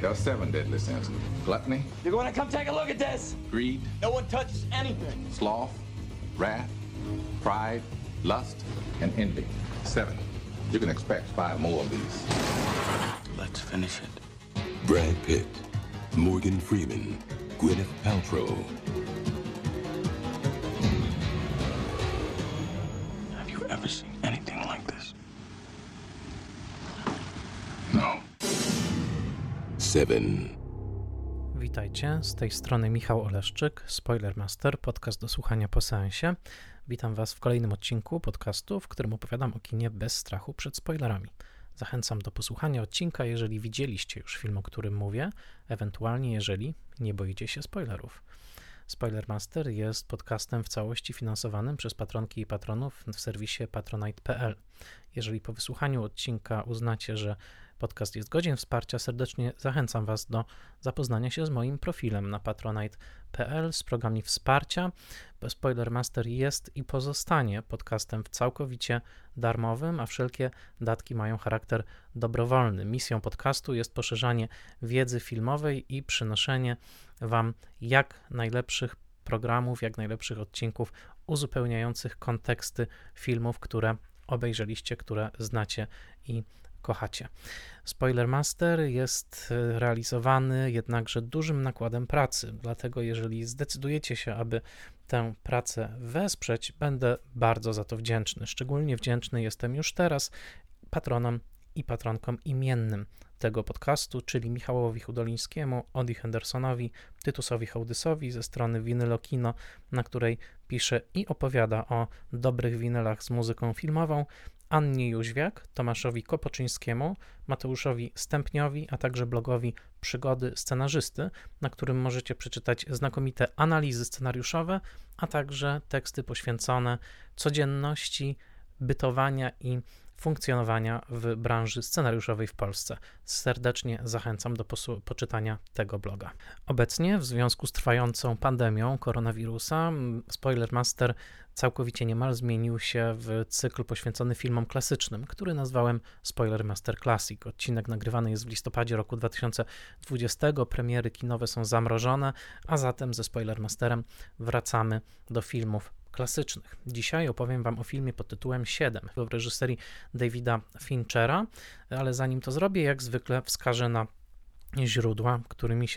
There are 7 deadly sins. Gluttony. You're going to come take a look at this. Greed. No one touches anything. Sloth. Wrath. Pride. Lust. And envy. 7. You can expect 5 more of these. Let's finish it. Brad Pitt, Morgan Freeman, Gwyneth Paltrow. Have you ever seen anything like this? No. 7. Witajcie, z tej strony Michał Oleszczyk, Spoilermaster, podcast do słuchania po seansie. Witam Was w kolejnym odcinku podcastu, w którym opowiadam o kinie bez strachu przed spoilerami. Zachęcam do posłuchania odcinka, jeżeli widzieliście już film, o którym mówię, ewentualnie jeżeli nie boicie się spoilerów. Spoilermaster jest podcastem w całości finansowanym przez patronki i patronów w serwisie patronite.pl. Jeżeli po wysłuchaniu odcinka uznacie, że podcast jest godzien wsparcia, serdecznie zachęcam Was do zapoznania się z moim profilem na patronite.pl z programami wsparcia. Spoilermaster jest i pozostanie podcastem całkowicie darmowym, a wszelkie datki mają charakter dobrowolny. Misją podcastu jest poszerzanie wiedzy filmowej i przynoszenie Wam jak najlepszych programów, jak najlepszych odcinków uzupełniających konteksty filmów, które obejrzeliście, które znacie i kochacie. Spoilermaster jest realizowany jednakże dużym nakładem pracy, dlatego jeżeli zdecydujecie się, aby tę pracę wesprzeć, będę bardzo za to wdzięczny. Szczególnie wdzięczny jestem już teraz patronom i patronkom imiennym tego podcastu, czyli Michałowi Hudolińskiemu, Odi Hendersonowi, Tytusowi Hołdysowi ze strony Vinylo Kino, na której pisze i opowiada o dobrych winylach z muzyką filmową, Annie Jóźwiak, Tomaszowi Kopoczyńskiemu, Mateuszowi Stępniowi, a także blogowi Przygody Scenarzysty, na którym możecie przeczytać znakomite analizy scenariuszowe, a także teksty poświęcone codzienności, bytowania i funkcjonowania w branży scenariuszowej w Polsce. Serdecznie zachęcam do poczytania tego bloga. Obecnie w związku z trwającą pandemią koronawirusa Spoilermaster całkowicie niemal zmienił się w cykl poświęcony filmom klasycznym, który nazwałem Spoilermaster Classic. Odcinek nagrywany jest w listopadzie roku 2020, premiery kinowe są zamrożone, a zatem ze Spoilermasterem wracamy do filmów klasycznych. Dzisiaj opowiem Wam o filmie pod tytułem 7 w reżyserii Davida Finchera, ale zanim to zrobię, jak zwykle wskażę na źródła, którymi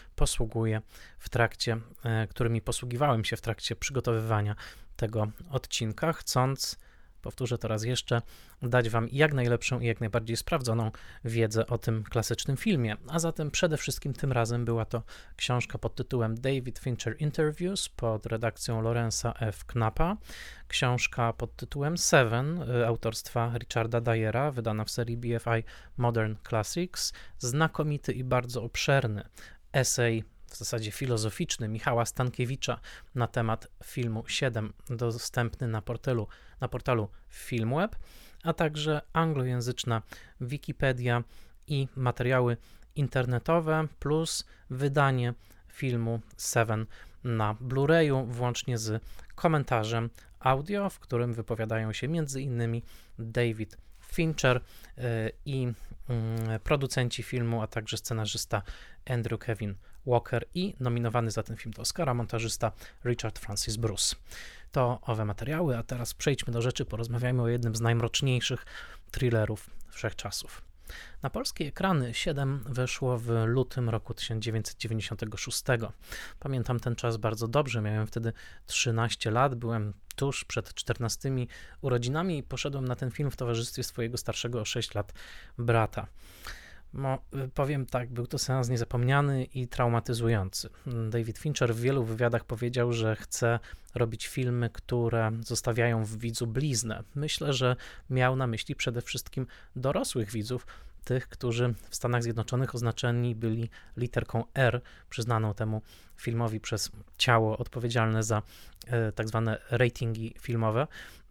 posługiwałem się w trakcie przygotowywania tego odcinka, chcąc, powtórzę to raz jeszcze, dać Wam jak najlepszą i jak najbardziej sprawdzoną wiedzę o tym klasycznym filmie. A zatem przede wszystkim tym razem była to książka pod tytułem David Fincher Interviews pod redakcją Lorenza F. Knappa, książka pod tytułem Seven autorstwa Richarda Dyera, wydana w serii BFI Modern Classics, znakomity i bardzo obszerny esej, w zasadzie filozoficzny, Michała Stankiewicza na temat filmu 7, dostępny na portalu Filmweb, a także anglojęzyczna Wikipedia i materiały internetowe, plus wydanie filmu 7 na Blu-rayu, włącznie z komentarzem audio, w którym wypowiadają się m.in. David Fincher i producenci filmu, a także scenarzysta Andrew Kevin Walker i nominowany za ten film do Oscara montażysta Richard Francis Bruce. To owe materiały, a teraz przejdźmy do rzeczy, porozmawiajmy o jednym z najmroczniejszych thrillerów wszechczasów. Na polskie ekrany 7 weszło w lutym roku 1996. Pamiętam ten czas bardzo dobrze, miałem wtedy 13 lat, byłem tuż przed 14 urodzinami i poszedłem na ten film w towarzystwie swojego starszego o 6 lat brata. Powiem tak, był to seans niezapomniany i traumatyzujący. David Fincher w wielu wywiadach powiedział, że chce robić filmy, które zostawiają w widzu bliznę. Myślę, że miał na myśli przede wszystkim dorosłych widzów, tych, którzy w Stanach Zjednoczonych oznaczeni byli literką R, przyznaną temu filmowi przez ciało odpowiedzialne za tak zwane ratingi filmowe.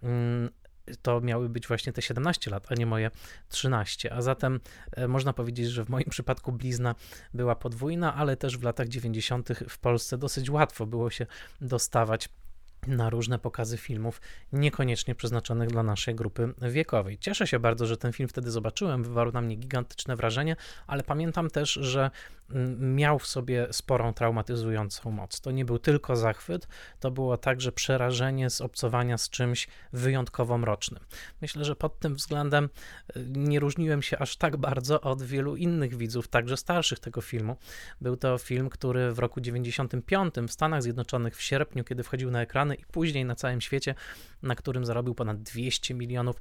To miały być właśnie te 17 lat, a nie moje 13. A zatem można powiedzieć, że w moim przypadku blizna była podwójna, ale też w latach 90. w Polsce dosyć łatwo było się dostawać na różne pokazy filmów, niekoniecznie przeznaczonych dla naszej grupy wiekowej. Cieszę się bardzo, że ten film wtedy zobaczyłem, wywarł na mnie gigantyczne wrażenie, ale pamiętam też, że miał w sobie sporą traumatyzującą moc. To nie był tylko zachwyt, to było także przerażenie z obcowania z czymś wyjątkowo mrocznym. Myślę, że pod tym względem nie różniłem się aż tak bardzo od wielu innych widzów, także starszych tego filmu. Był to film, który w roku 95 w Stanach Zjednoczonych w sierpniu, kiedy wchodził na ekrany i później na całym świecie, na którym zarobił ponad $200 milionów,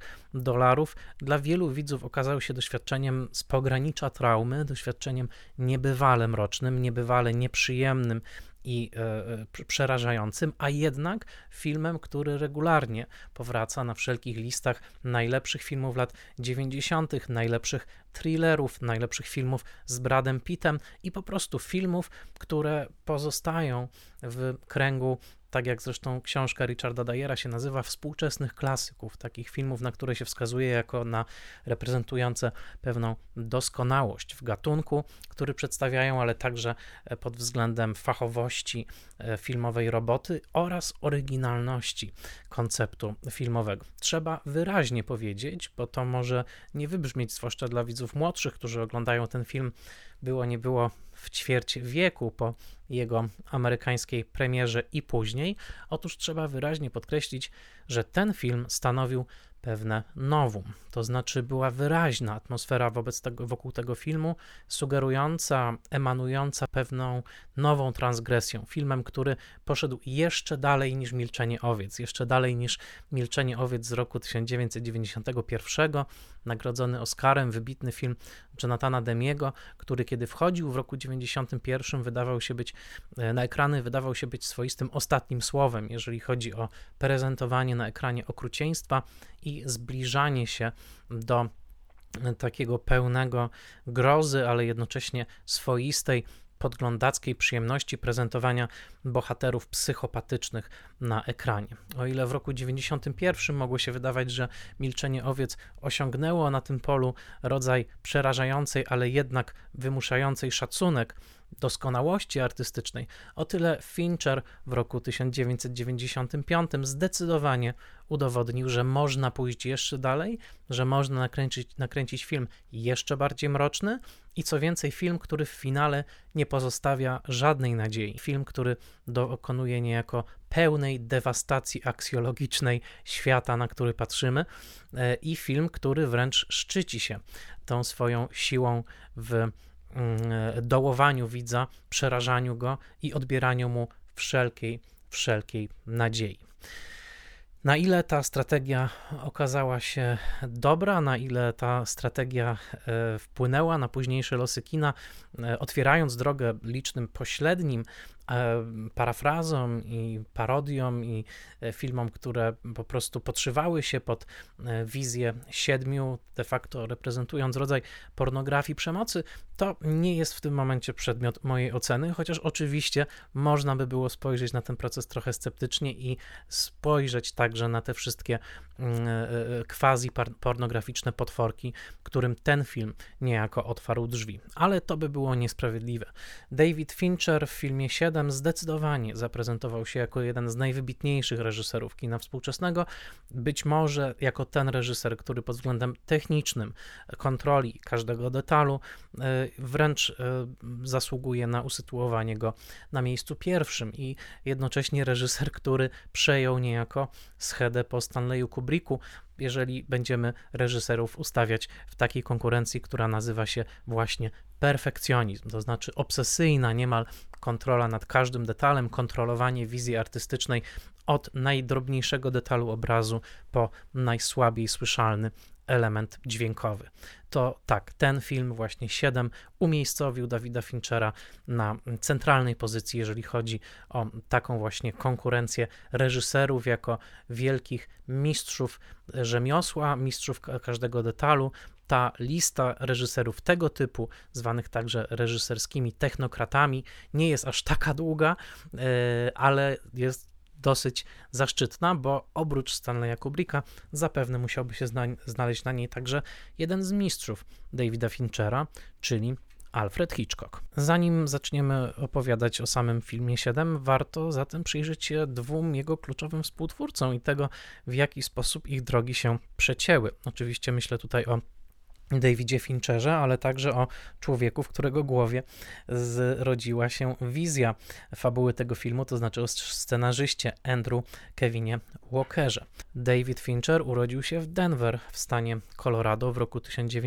dla wielu widzów okazał się doświadczeniem z pogranicza traumy, doświadczeniem niebywale mrocznym, niebywale nieprzyjemnym i przerażającym, a jednak filmem, który regularnie powraca na wszelkich listach najlepszych filmów lat 90., najlepszych thrillerów, najlepszych filmów z Bradem Pittem i po prostu filmów, które pozostają w kręgu, tak jak zresztą książka Richarda Dyera się nazywa, współczesnych klasyków, takich filmów, na które się wskazuje jako na reprezentujące pewną doskonałość w gatunku, który przedstawiają, ale także pod względem fachowości filmowej roboty oraz oryginalności konceptu filmowego. Trzeba wyraźnie powiedzieć, bo to może nie wybrzmieć, zwłaszcza dla widzów młodszych, którzy oglądają ten film, było nie było w ćwierć wieku po jego amerykańskiej premierze i później. Otóż trzeba wyraźnie podkreślić, że ten film stanowił pewne novum, to znaczy była wyraźna atmosfera wokół tego filmu, sugerująca, emanująca pewną nową transgresją. Filmem, który poszedł jeszcze dalej niż Milczenie owiec, jeszcze dalej niż Milczenie owiec z roku 1991, nagrodzony Oscarem, wybitny film Jonathana Demiego, który kiedy wchodził w roku 1991 na ekrany wydawał się być swoistym ostatnim słowem, jeżeli chodzi o prezentowanie na ekranie okrucieństwa i zbliżanie się do takiego pełnego grozy, ale jednocześnie swoistej, podglądackiej przyjemności prezentowania bohaterów psychopatycznych na ekranie. O ile w roku 1991 mogło się wydawać, że Milczenie owiec osiągnęło na tym polu rodzaj przerażającej, ale jednak wymuszającej szacunek doskonałości artystycznej, o tyle Fincher w roku 1995 zdecydowanie udowodnił, że można pójść jeszcze dalej, że można nakręcić film jeszcze bardziej mroczny i co więcej film, który w finale nie pozostawia żadnej nadziei. Film, który dokonuje niejako pełnej dewastacji aksjologicznej świata, na który patrzymy i film, który wręcz szczyci się tą swoją siłą w dołowaniu widza, przerażaniu go i odbieraniu mu wszelkiej nadziei. Na ile ta strategia okazała się dobra, na ile ta strategia wpłynęła na późniejsze losy kina, otwierając drogę licznym pośrednim parafrazom i parodiom i filmom, które po prostu podszywały się pod wizję 7, de facto reprezentując rodzaj pornografii przemocy, to nie jest w tym momencie przedmiot mojej oceny, chociaż oczywiście można by było spojrzeć na ten proces trochę sceptycznie i spojrzeć także na te wszystkie quasi-pornograficzne potworki, którym ten film niejako otwarł drzwi. Ale to by było niesprawiedliwe. David Fincher w filmie 7 zdecydowanie zaprezentował się jako jeden z najwybitniejszych reżyserów kina współczesnego, być może jako ten reżyser, który pod względem technicznym, kontroli każdego detalu wręcz zasługuje na usytuowanie go na miejscu pierwszym i jednocześnie reżyser, który przejął niejako schedę po Stanleyu Kubricku, jeżeli będziemy reżyserów ustawiać w takiej konkurencji, która nazywa się właśnie perfekcjonizm, to znaczy obsesyjna niemal kontrola nad każdym detalem, kontrolowanie wizji artystycznej od najdrobniejszego detalu obrazu po najsłabiej słyszalny element dźwiękowy. To tak, ten film właśnie 7 umiejscowił Davida Finchera na centralnej pozycji, jeżeli chodzi o taką właśnie konkurencję reżyserów jako wielkich mistrzów rzemiosła, mistrzów każdego detalu. Ta lista reżyserów tego typu, zwanych także reżyserskimi technokratami, nie jest aż taka długa, ale jest dosyć zaszczytna, bo oprócz Stanleya Kubricka zapewne musiałby się znaleźć na niej także jeden z mistrzów Davida Finchera, czyli Alfred Hitchcock. Zanim zaczniemy opowiadać o samym filmie 7, warto zatem przyjrzeć się dwóm jego kluczowym współtwórcom i tego, w jaki sposób ich drogi się przecięły. Oczywiście myślę tutaj o Davidzie Fincherze, ale także o człowieku, w którego głowie zrodziła się wizja fabuły tego filmu, to znaczy o scenarzyście Andrew Kevinie Walkerze. David Fincher urodził się w Denver w stanie Colorado w roku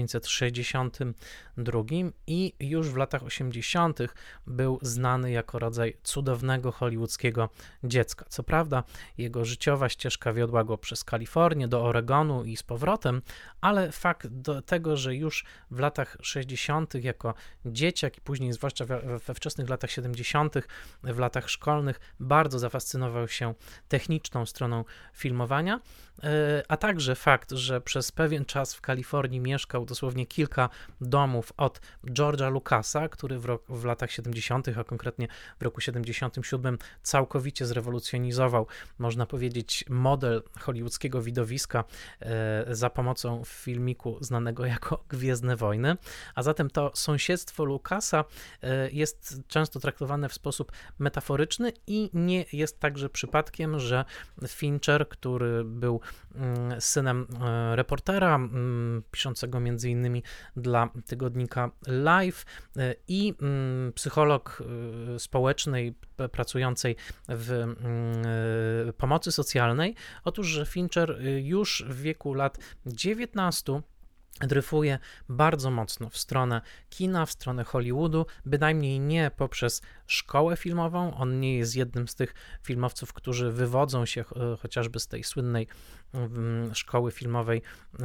1962 i już w latach 80. był znany jako rodzaj cudownego hollywoodzkiego dziecka. Co prawda jego życiowa ścieżka wiodła go przez Kalifornię do Oregonu i z powrotem, ale fakt do tego, że już w latach 60. jako dzieciak i później zwłaszcza we wczesnych latach 70., w latach szkolnych bardzo zafascynował się techniczną stroną filmowania, a także fakt, że przez pewien czas w Kalifornii mieszkał dosłownie kilka domów od George'a Lucasa, który w latach 70., a konkretnie w roku 77 całkowicie zrewolucjonizował, można powiedzieć, model hollywoodzkiego widowiska za pomocą filmiku znanego jako Gwiezdne Wojny, a zatem to sąsiedztwo Lucasa jest często traktowane w sposób metaforyczny i nie jest także przypadkiem, że Fincher, który był synem reportera, piszącego między innymi dla tygodnika Life i psycholog społecznej pracującej w pomocy socjalnej. Otóż, że Fincher już w wieku lat 19 dryfuje bardzo mocno w stronę kina, w stronę Hollywoodu, bynajmniej nie poprzez szkołę filmową. On nie jest jednym z tych filmowców, którzy wywodzą się chociażby z tej słynnej szkoły filmowej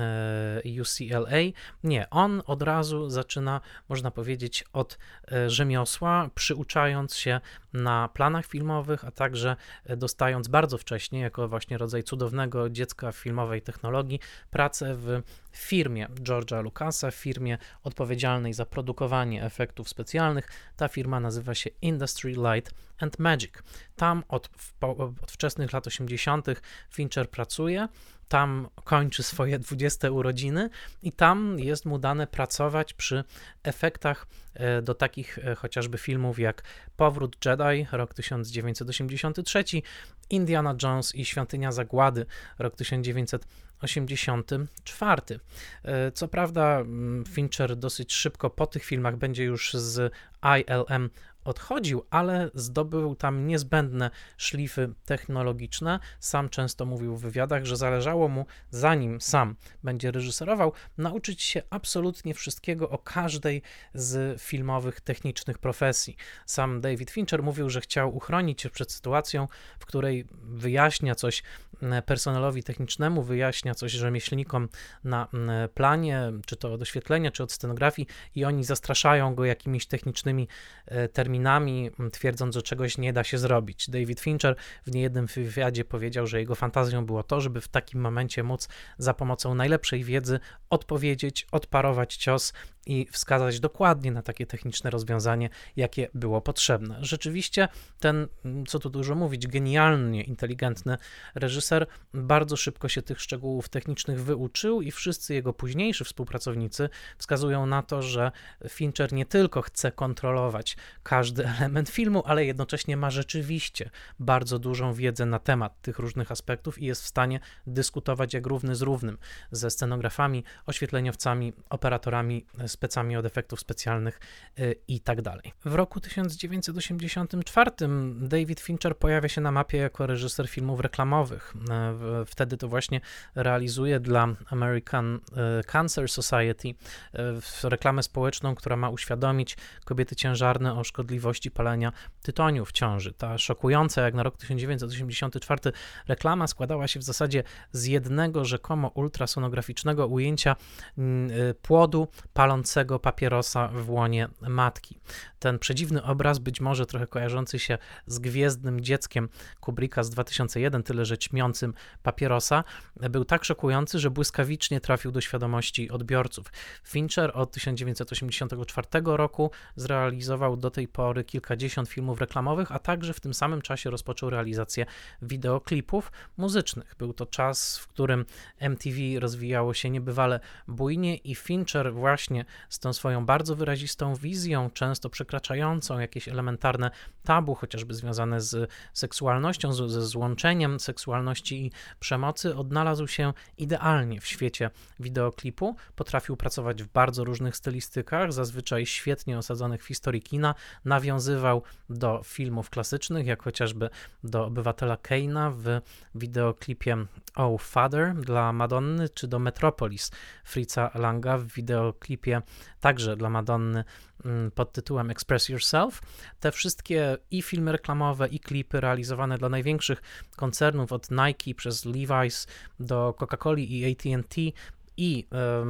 UCLA. Nie, on od razu zaczyna, można powiedzieć, od rzemiosła, przyuczając się na planach filmowych, a także dostając bardzo wcześnie, jako właśnie rodzaj cudownego dziecka filmowej technologii, pracę w firmie George'a Lucasa, firmie odpowiedzialnej za produkowanie efektów specjalnych. Ta firma nazywa się Industry Light and Magic. Tam od wczesnych lat 80. Fincher pracuje, tam kończy swoje 20 urodziny i tam jest mu dane pracować przy efektach do takich chociażby filmów jak Powrót Jedi, rok 1983, Indiana Jones i Świątynia Zagłady, rok 1984. Co prawda Fincher dosyć szybko po tych filmach będzie już z ILM odchodził, ale zdobył tam niezbędne szlify technologiczne. Sam często mówił w wywiadach, że zależało mu, zanim sam będzie reżyserował, nauczyć się absolutnie wszystkiego o każdej z filmowych, technicznych profesji. Sam David Fincher mówił, że chciał uchronić się przed sytuacją, w której wyjaśnia coś personelowi technicznemu, wyjaśnia coś rzemieślnikom na planie, czy to od oświetlenia, czy od scenografii i oni zastraszają go jakimiś technicznymi terminami, twierdząc, że czegoś nie da się zrobić. David Fincher w niejednym wywiadzie powiedział, że jego fantazją było to, żeby w takim momencie móc za pomocą najlepszej wiedzy odpowiedzieć, odparować cios i wskazać dokładnie na takie techniczne rozwiązanie, jakie było potrzebne. Rzeczywiście ten, co tu dużo mówić, genialnie inteligentny reżyser bardzo szybko się tych szczegółów technicznych wyuczył i wszyscy jego późniejsi współpracownicy wskazują na to, że Fincher nie tylko chce kontrolować każdy element filmu, ale jednocześnie ma rzeczywiście bardzo dużą wiedzę na temat tych różnych aspektów i jest w stanie dyskutować jak równy z równym ze scenografami, oświetleniowcami, operatorami, specami od efektów specjalnych i tak dalej. W roku 1984 David Fincher pojawia się na mapie jako reżyser filmów reklamowych. Wtedy to właśnie realizuje dla American Cancer Society reklamę społeczną, która ma uświadomić kobiety ciężarne o szkodliwości palenia tytoniu w ciąży. Ta szokująca jak na rok 1984 reklama składała się w zasadzie z jednego rzekomo ultrasonograficznego ujęcia płodu palącego papierosa w łonie matki. Ten przedziwny obraz, być może trochę kojarzący się z Gwiezdnym Dzieckiem Kubricka z 2001, tyle że ćmiącym papierosa, był tak szokujący, że błyskawicznie trafił do świadomości odbiorców. Fincher od 1984 roku zrealizował do tej pory kilkadziesiąt filmów reklamowych, a także w tym samym czasie rozpoczął realizację wideoklipów muzycznych. Był to czas, w którym MTV rozwijało się niebywale bujnie i Fincher właśnie z tą swoją bardzo wyrazistą wizją, często przekraczającą jakieś elementarne tabu, chociażby związane z seksualnością, ze złączeniem seksualności i przemocy, odnalazł się idealnie w świecie wideoklipu. Potrafił pracować w bardzo różnych stylistykach, zazwyczaj świetnie osadzonych w historii kina, nawiązywał do filmów klasycznych, jak chociażby do Obywatela Kane'a w wideoklipie Oh Father dla Madonny, czy do Metropolis Fritza Langa w wideoklipie także dla Madonny pod tytułem Express Yourself. Te wszystkie i filmy reklamowe, i klipy realizowane dla największych koncernów od Nike przez Levi's do Coca-Coli i AT&T i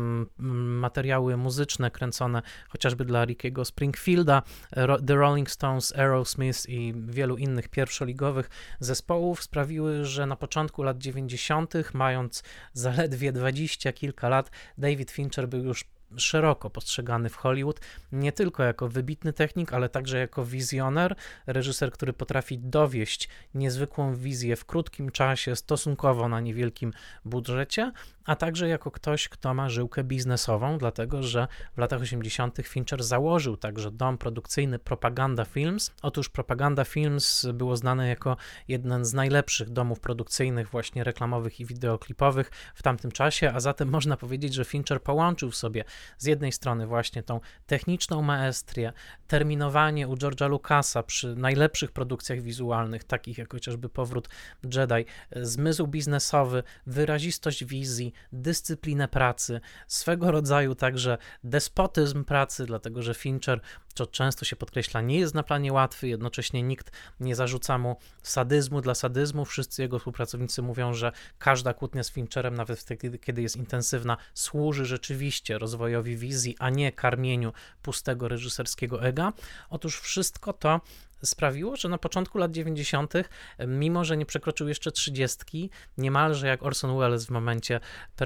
materiały muzyczne kręcone chociażby dla Rickiego Springfielda, The Rolling Stones, Aerosmith i wielu innych pierwszoligowych zespołów sprawiły, że na początku lat 90., mając zaledwie 20 kilka lat, David Fincher był już szeroko postrzegany w Hollywood, nie tylko jako wybitny technik, ale także jako wizjoner, reżyser, który potrafi dowieść niezwykłą wizję w krótkim czasie, stosunkowo na niewielkim budżecie, a także jako ktoś, kto ma żyłkę biznesową, dlatego że w latach 80. Fincher założył także dom produkcyjny Propaganda Films. Otóż Propaganda Films było znane jako jeden z najlepszych domów produkcyjnych, właśnie reklamowych i wideoklipowych w tamtym czasie, a zatem można powiedzieć, że Fincher połączył w sobie z jednej strony właśnie tą techniczną maestrię, terminowanie u George'a Lucasa przy najlepszych produkcjach wizualnych, takich jak chociażby Powrót Jedi, zmysł biznesowy, wyrazistość wizji, dyscyplinę pracy, swego rodzaju także despotyzm pracy, dlatego że Fincher, co często się podkreśla, nie jest na planie łatwy, jednocześnie nikt nie zarzuca mu sadyzmu dla sadyzmu. Wszyscy jego współpracownicy mówią, że każda kłótnia z Fincherem, nawet wtedy, kiedy jest intensywna, służy rzeczywiście rozwojowi wizji, a nie karmieniu pustego reżyserskiego ega. Otóż wszystko to sprawiło, że na początku lat 90., mimo że nie przekroczył jeszcze 30, niemalże jak Orson Welles w momencie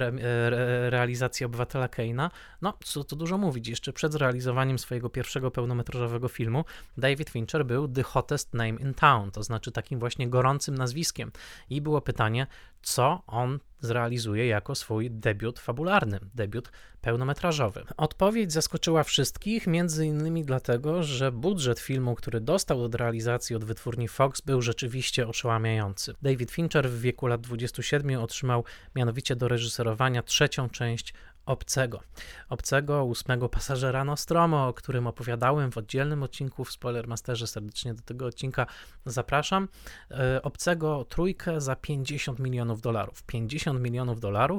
realizacji Obywatela Kane'a, no co tu dużo mówić, jeszcze przed zrealizowaniem swojego pierwszego pełnometrażowego filmu David Fincher był the hottest name in town, to znaczy takim właśnie gorącym nazwiskiem. I było pytanie, co on zrealizuje jako swój debiut fabularny, debiut pełnometrażowy. Odpowiedź zaskoczyła wszystkich, między innymi dlatego, że budżet filmu, który dostał od realizacji od wytwórni Fox, był rzeczywiście oszałamiający. David Fincher w wieku lat 27 otrzymał mianowicie do reżyserowania trzecią część Obcego, 8 pasażera Nostromo, o którym opowiadałem w oddzielnym odcinku w Spoilermasterze. Serdecznie do tego odcinka zapraszam. Obcego trójkę za $50 milionów. $50 milionów,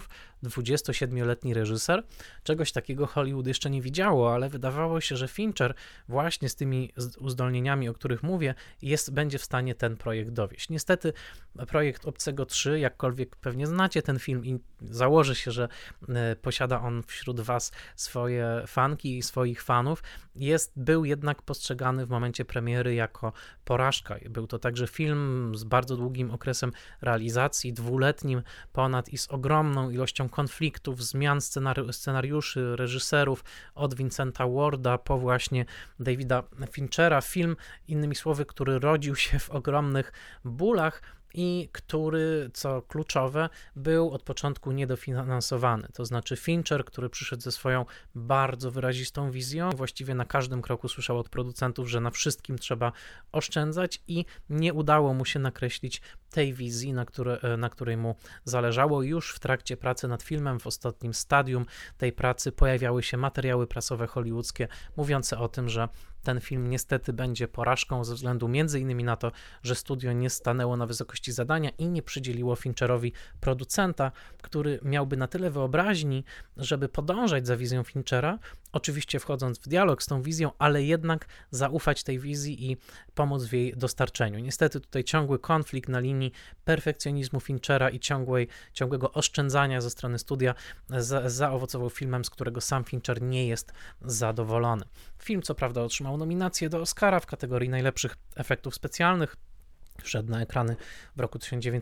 27-letni reżyser. Czegoś takiego Hollywood jeszcze nie widziało, ale wydawało się, że Fincher właśnie z tymi uzdolnieniami, o których mówię, będzie w stanie ten projekt dowieść. Niestety projekt Obcego 3, jakkolwiek pewnie znacie ten film i założę się, że posiada on wśród was swoje fanki i swoich fanów, był jednak postrzegany w momencie premiery jako porażka. Był to także film z bardzo długim okresem realizacji, 2-letnim ponad i z ogromną ilością konfliktów, zmian scenariuszy, reżyserów, od Vincenta Warda po właśnie Davida Finchera. Film, innymi słowy, który rodził się w ogromnych bólach i który, co kluczowe, był od początku niedofinansowany. To znaczy Fincher, który przyszedł ze swoją bardzo wyrazistą wizją, właściwie na każdym kroku słyszał od producentów, że na wszystkim trzeba oszczędzać i nie udało mu się nakreślić tej wizji, na której mu zależało. Już w trakcie pracy nad filmem, w ostatnim stadium tej pracy, pojawiały się materiały prasowe hollywoodzkie mówiące o tym, że ten film niestety będzie porażką ze względu m.in. na to, że studio nie stanęło na wysokości zadania i nie przydzieliło Fincherowi producenta, który miałby na tyle wyobraźni, żeby podążać za wizją Finchera, oczywiście wchodząc w dialog z tą wizją, ale jednak zaufać tej wizji i pomóc w jej dostarczeniu. Niestety tutaj ciągły konflikt na linii perfekcjonizmu Finchera i ciągłego oszczędzania ze strony studia zaowocował filmem, z którego sam Fincher nie jest zadowolony. Film co prawda otrzymał nominację do Oscara w kategorii najlepszych efektów specjalnych, wszedł na ekrany w roku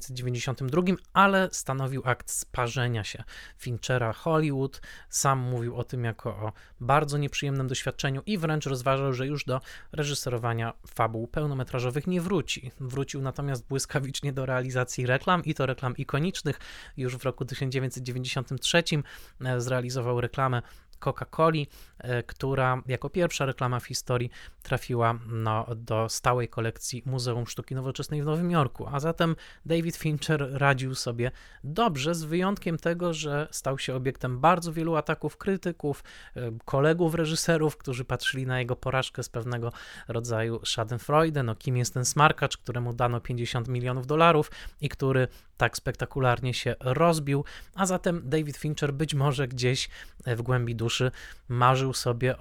1992, ale stanowił akt sparzenia się Finchera Hollywood. Sam mówił o tym jako o bardzo nieprzyjemnym doświadczeniu i wręcz rozważał, że już do reżyserowania fabuł pełnometrażowych nie wróci. Wrócił natomiast błyskawicznie do realizacji reklam i to reklam ikonicznych. Już w roku 1993 zrealizował reklamę, Coca-Coli, która jako pierwsza reklama w historii trafiła do stałej kolekcji Muzeum Sztuki Nowoczesnej w Nowym Jorku. A zatem David Fincher radził sobie dobrze, z wyjątkiem tego, że stał się obiektem bardzo wielu ataków krytyków, kolegów reżyserów, którzy patrzyli na jego porażkę z pewnego rodzaju schadenfreude. No, kim jest ten smarkacz, któremu dano $50 milionów i który tak spektakularnie się rozbił, a zatem David Fincher być może gdzieś w głębi duszy marzył sobie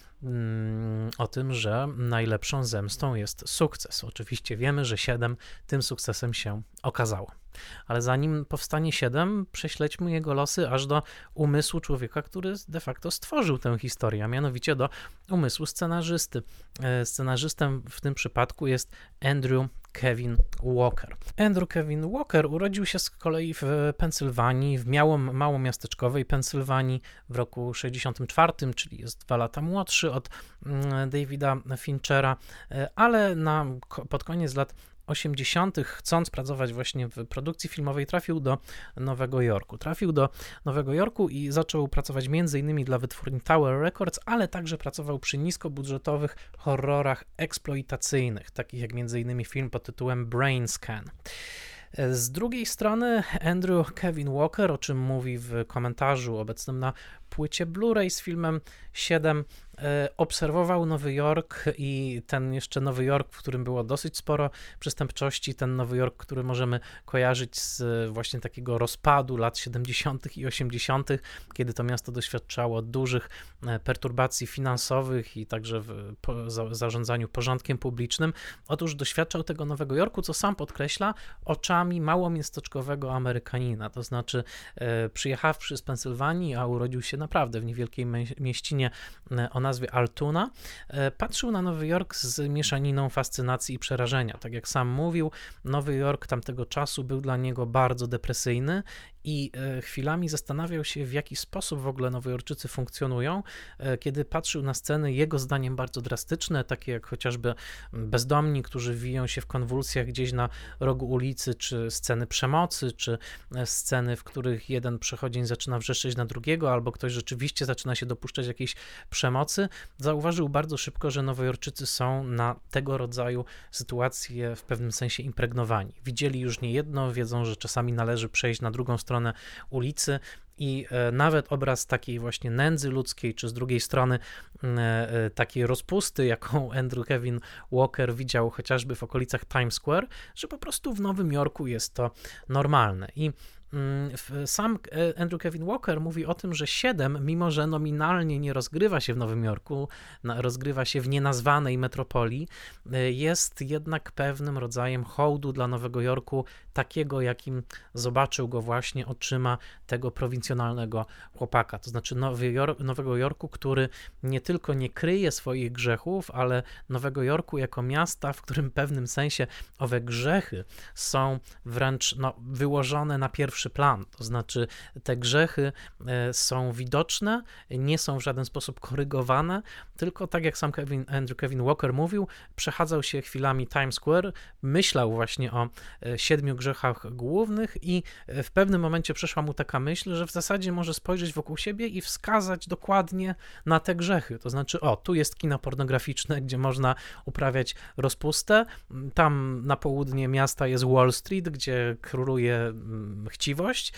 o tym, że najlepszą zemstą jest sukces. Oczywiście wiemy, że 7 tym sukcesem się okazało. Ale zanim powstanie 7, prześledźmy jego losy aż do umysłu człowieka, który de facto stworzył tę historię, a mianowicie do umysłu scenarzysty. Scenarzystem w tym przypadku jest Andrew Kevin Walker. Andrew Kevin Walker urodził się z kolei w Pensylwanii, w małomiasteczkowej Pensylwanii w roku 64, czyli jest 2 lata młodszy od Davida Finchera, ale pod koniec lat 80., chcąc pracować właśnie w produkcji filmowej, trafił do Nowego Jorku. Trafił do Nowego Jorku i zaczął pracować m.in. dla wytwórni Tower Records, ale także pracował przy niskobudżetowych horrorach eksploitacyjnych, takich jak m.in. film pod tytułem Brain Scan. Z drugiej strony Andrew Kevin Walker, o czym mówi w komentarzu obecnym na płycie Blu-ray z filmem 7, obserwował Nowy Jork i ten jeszcze Nowy Jork, w którym było dosyć sporo przestępczości, ten Nowy Jork, który możemy kojarzyć z właśnie takiego rozpadu lat 70. i 80., kiedy to miasto doświadczało dużych perturbacji finansowych i także w zarządzaniu porządkiem publicznym. Otóż doświadczał tego Nowego Jorku, co sam podkreśla, oczami małomiasteczkowego Amerykanina, to znaczy przyjechawszy z Pensylwanii, a urodził się naprawdę w niewielkiej mieścinie o nazwie Altoona, patrzył na Nowy Jork z mieszaniną fascynacji i przerażenia. Tak jak sam mówił, Nowy Jork tamtego czasu był dla niego bardzo depresyjny i chwilami zastanawiał się, w jaki sposób w ogóle nowojorczycy funkcjonują, kiedy patrzył na sceny jego zdaniem bardzo drastyczne, takie jak chociażby bezdomni, którzy wiją się w konwulsjach gdzieś na rogu ulicy, czy sceny przemocy, czy sceny, w których jeden przechodzień zaczyna wrzeszczeć na drugiego, albo ktoś rzeczywiście zaczyna się dopuszczać jakiejś przemocy. Zauważył bardzo szybko, że nowojorczycy są na tego rodzaju sytuacje w pewnym sensie impregnowani. Widzieli już niejedno, wiedzą, że czasami należy przejść na drugą stronę ulicy i nawet obraz takiej właśnie nędzy ludzkiej, czy z drugiej strony takiej rozpusty, jaką Andrew Kevin Walker widział chociażby w okolicach Times Square, że po prostu w Nowym Jorku jest to normalne. I sam Andrew Kevin Walker mówi o tym, że 7, mimo że nominalnie nie rozgrywa się w Nowym Jorku, rozgrywa się w nienazwanej metropolii, jest jednak pewnym rodzajem hołdu dla Nowego Jorku, takiego jakim zobaczył go właśnie oczyma tego prowincjonalnego chłopaka. To znaczy Nowego Jorku, który nie tylko nie kryje swoich grzechów, ale Nowego Jorku jako miasta, w którym w pewnym sensie owe grzechy są wręcz wyłożone na pierwszy plan, to znaczy te grzechy są widoczne, nie są w żaden sposób korygowane, tylko tak jak sam Andrew Kevin Walker mówił, przechadzał się chwilami Times Square, myślał właśnie o 7 grzechach głównych i w pewnym momencie przeszła mu taka myśl, że w zasadzie może spojrzeć wokół siebie i wskazać dokładnie na te grzechy, to znaczy tu jest kino pornograficzne, gdzie można uprawiać rozpustę, tam na południe miasta jest Wall Street, gdzie króluje chciwość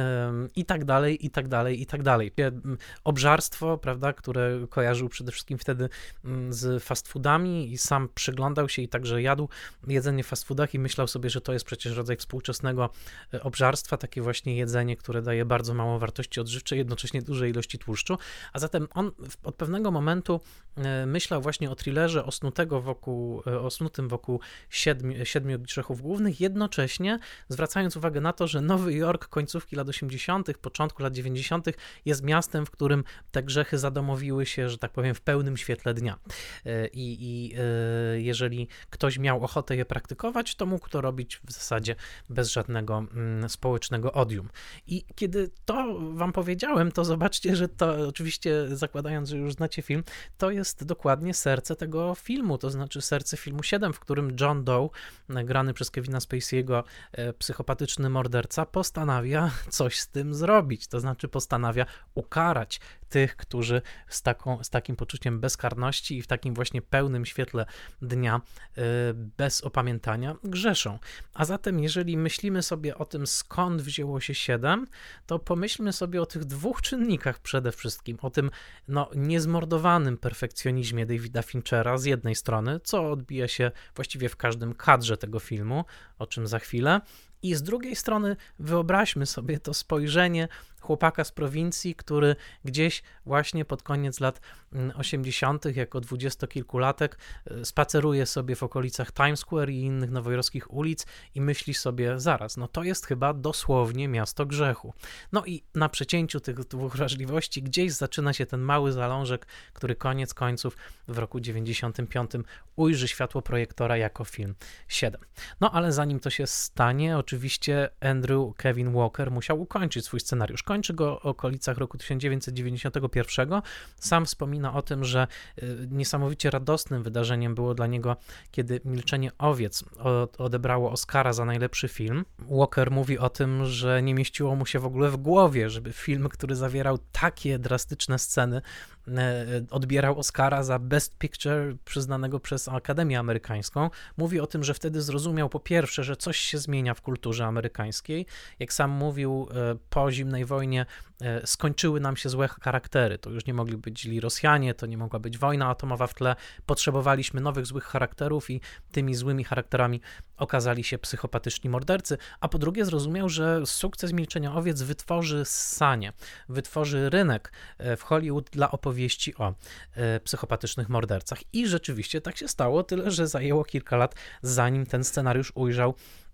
i tak dalej, i tak dalej, i tak dalej. Obżarstwo, prawda, które kojarzył przede wszystkim wtedy z fast foodami i sam przyglądał się i także jadł jedzenie w fast foodach i myślał sobie, że to jest przecież rodzaj współczesnego obżarstwa, takie właśnie jedzenie, które daje bardzo mało wartości odżywczej, jednocześnie dużej ilości tłuszczu, a zatem on od pewnego momentu myślał właśnie o thrillerze osnutym wokół 7 grzechów głównych, jednocześnie zwracając uwagę na to, że Nowy Jork końcówki lat 80., początku lat 90. jest miastem, w którym te grzechy zadomowiły się, że tak powiem, w pełnym świetle dnia. I jeżeli ktoś miał ochotę je praktykować, to mógł to robić w zasadzie bez żadnego społecznego odium. I kiedy to wam powiedziałem, to zobaczcie, że to oczywiście, zakładając, że już znacie film, to jest dokładnie serce tego filmu, to znaczy serce filmu 7, w którym John Doe, grany przez Kevina Spacey'ego psychopatyczny morderca, po postanawia coś z tym zrobić, to znaczy postanawia ukarać tych, którzy z takim poczuciem bezkarności i w takim właśnie pełnym świetle dnia, bez opamiętania, grzeszą. A zatem, jeżeli myślimy sobie o tym, skąd wzięło się 7, to pomyślmy sobie o tych dwóch czynnikach przede wszystkim, o tym niezmordowanym perfekcjonizmie Davida Finchera z jednej strony, co odbija się właściwie w każdym kadrze tego filmu, o czym za chwilę, i z drugiej strony wyobraźmy sobie to spojrzenie chłopaka z prowincji, który gdzieś właśnie pod koniec lat 80., jako dwudziestokilkulatek, spaceruje sobie w okolicach Times Square i innych nowojorskich ulic i myśli sobie, zaraz, to jest chyba dosłownie miasto grzechu. I na przecięciu tych dwóch wrażliwości gdzieś zaczyna się ten mały zalążek, który koniec końców w roku 95 ujrzy światło projektora jako film 7. Ale zanim to się stanie, oczywiście Andrew Kevin Walker musiał ukończyć swój scenariusz. Kończy go w okolicach roku 1991. Sam wspomina o tym, że niesamowicie radosnym wydarzeniem było dla niego, kiedy Milczenie owiec odebrało Oscara za najlepszy film. Walker mówi o tym, że nie mieściło mu się w ogóle w głowie, żeby film, który zawierał takie drastyczne sceny, odbierał Oscara za Best Picture przyznanego przez Akademię Amerykańską. Mówi o tym, że wtedy zrozumiał po pierwsze, że coś się zmienia w kulturze amerykańskiej. Jak sam mówił, po zimnej wojnie skończyły nam się złe charaktery. To już nie mogli być źli Rosjanie, to nie mogła być wojna atomowa w tle. Potrzebowaliśmy nowych złych charakterów i tymi złymi charakterami okazali się psychopatyczni mordercy. A po drugie zrozumiał, że sukces Milczenia owiec wytworzy ssanie, wytworzy rynek w Hollywood dla opowieści o psychopatycznych mordercach. I rzeczywiście tak się stało, tyle że zajęło kilka lat, zanim ten scenariusz ujrzał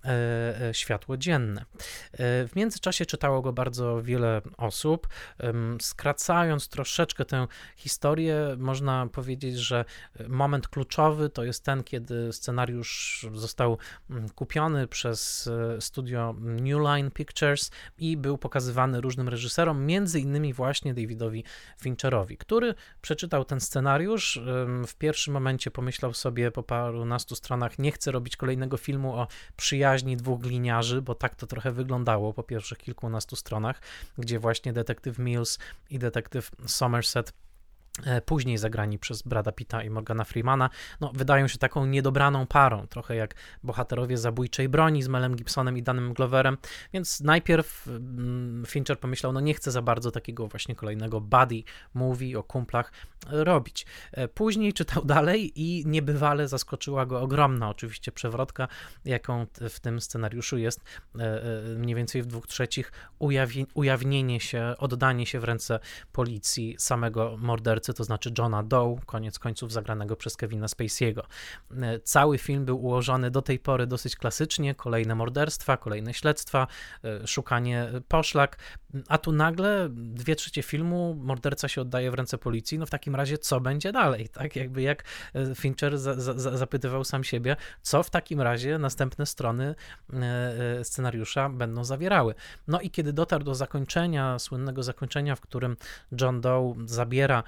światło dzienne. W międzyczasie czytało go bardzo wiele osób. Skracając troszeczkę tę historię, można powiedzieć, że moment kluczowy to jest ten, kiedy scenariusz został kupiony przez studio New Line Pictures i był pokazywany różnym reżyserom, między innymi właśnie Davidowi Fincherowi, który przeczytał ten scenariusz. W pierwszym momencie pomyślał sobie po parunastu stronach, nie chcę robić kolejnego filmu o przyjaźni dwóch gliniarzy, bo tak to trochę wyglądało po pierwszych kilkunastu stronach, gdzie właśnie detektyw Mills i detektyw Somerset, później zagrani przez Brada Pitta i Morgana Freemana, wydają się taką niedobraną parą, trochę jak bohaterowie Zabójczej broni z Melem Gibsonem i Danem Gloverem, więc najpierw Fincher pomyślał, nie chcę za bardzo takiego właśnie kolejnego buddy movie o kumplach robić. Później czytał dalej i niebywale zaskoczyła go ogromna oczywiście przewrotka, jaką w tym scenariuszu jest mniej więcej w 2/3 ujawnienie się, oddanie się w ręce policji samego mordercy, to znaczy Johna Doe, koniec końców zagranego przez Kevina Spacey'ego. Cały film był ułożony do tej pory dosyć klasycznie, kolejne morderstwa, kolejne śledztwa, szukanie poszlak, a tu nagle 2/3 filmu morderca się oddaje w ręce policji, w takim razie co będzie dalej, tak? Jak Fincher zapytywał sam siebie, co w takim razie następne strony scenariusza będą zawierały. I kiedy dotarł do zakończenia, słynnego zakończenia, w którym John Doe zabiera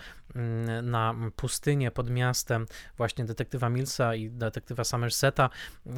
na pustynię pod miastem właśnie detektywa Millsa i detektywa Somerseta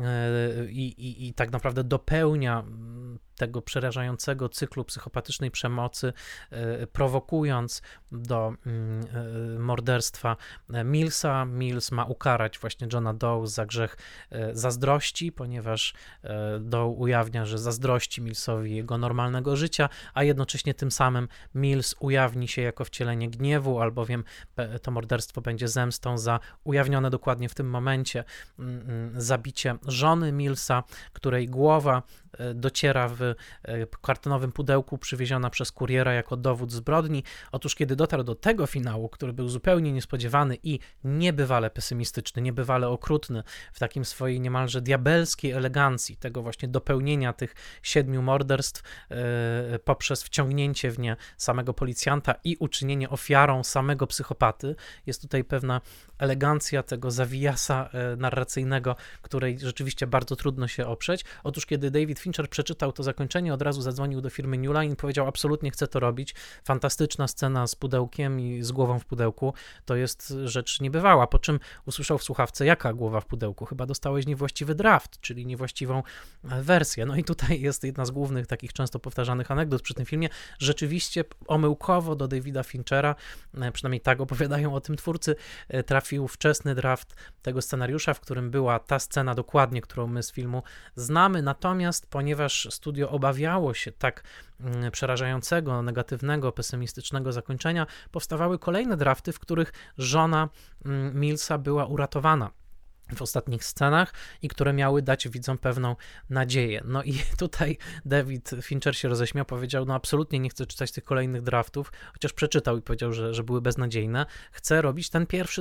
i tak naprawdę dopełnia tego przerażającego cyklu psychopatycznej przemocy, prowokując do morderstwa Millsa. Mills ma ukarać właśnie Johna Doe za grzech zazdrości, ponieważ Doe ujawnia, że zazdrości Millsowi jego normalnego życia, a jednocześnie tym samym Mills ujawni się jako wcielenie gniewu, albowiem to morderstwo będzie zemstą za ujawnione dokładnie w tym momencie zabicie żony Millsa, której głowa dociera w kartonowym pudełku przywieziona przez kuriera jako dowód zbrodni. Otóż kiedy dotarł do tego finału, który był zupełnie niespodziewany i niebywale pesymistyczny, niebywale okrutny, w takim swojej niemalże diabelskiej elegancji, tego właśnie dopełnienia tych 7 morderstw poprzez wciągnięcie w nie samego policjanta i uczynienie ofiarą samego psychopaty, jest tutaj pewna elegancja tego zawijasa narracyjnego, której rzeczywiście bardzo trudno się oprzeć. Otóż kiedy David Fincher przeczytał to zakończenie, od razu zadzwonił do firmy New Line i powiedział, absolutnie chcę to robić, fantastyczna scena z pudełkiem i z głową w pudełku, to jest rzecz niebywała, po czym usłyszał w słuchawce, jaka głowa w pudełku, chyba dostałeś niewłaściwy draft, czyli niewłaściwą wersję. No i tutaj jest jedna z głównych takich często powtarzanych anegdot przy tym filmie. Rzeczywiście omyłkowo do Davida Finchera, przynajmniej tak opowiadają o tym twórcy, trafił wczesny draft tego scenariusza, w którym była ta scena dokładnie, którą my z filmu znamy, natomiast ponieważ studio obawiało się tak przerażającego, negatywnego, pesymistycznego zakończenia, powstawały kolejne drafty, w których żona Millsa była uratowana w ostatnich scenach i które miały dać widzom pewną nadzieję. No i tutaj David Fincher się roześmiał, powiedział, no absolutnie nie chcę czytać tych kolejnych draftów, chociaż przeczytał i powiedział, że były beznadziejne. Chcę robić ten pierwszy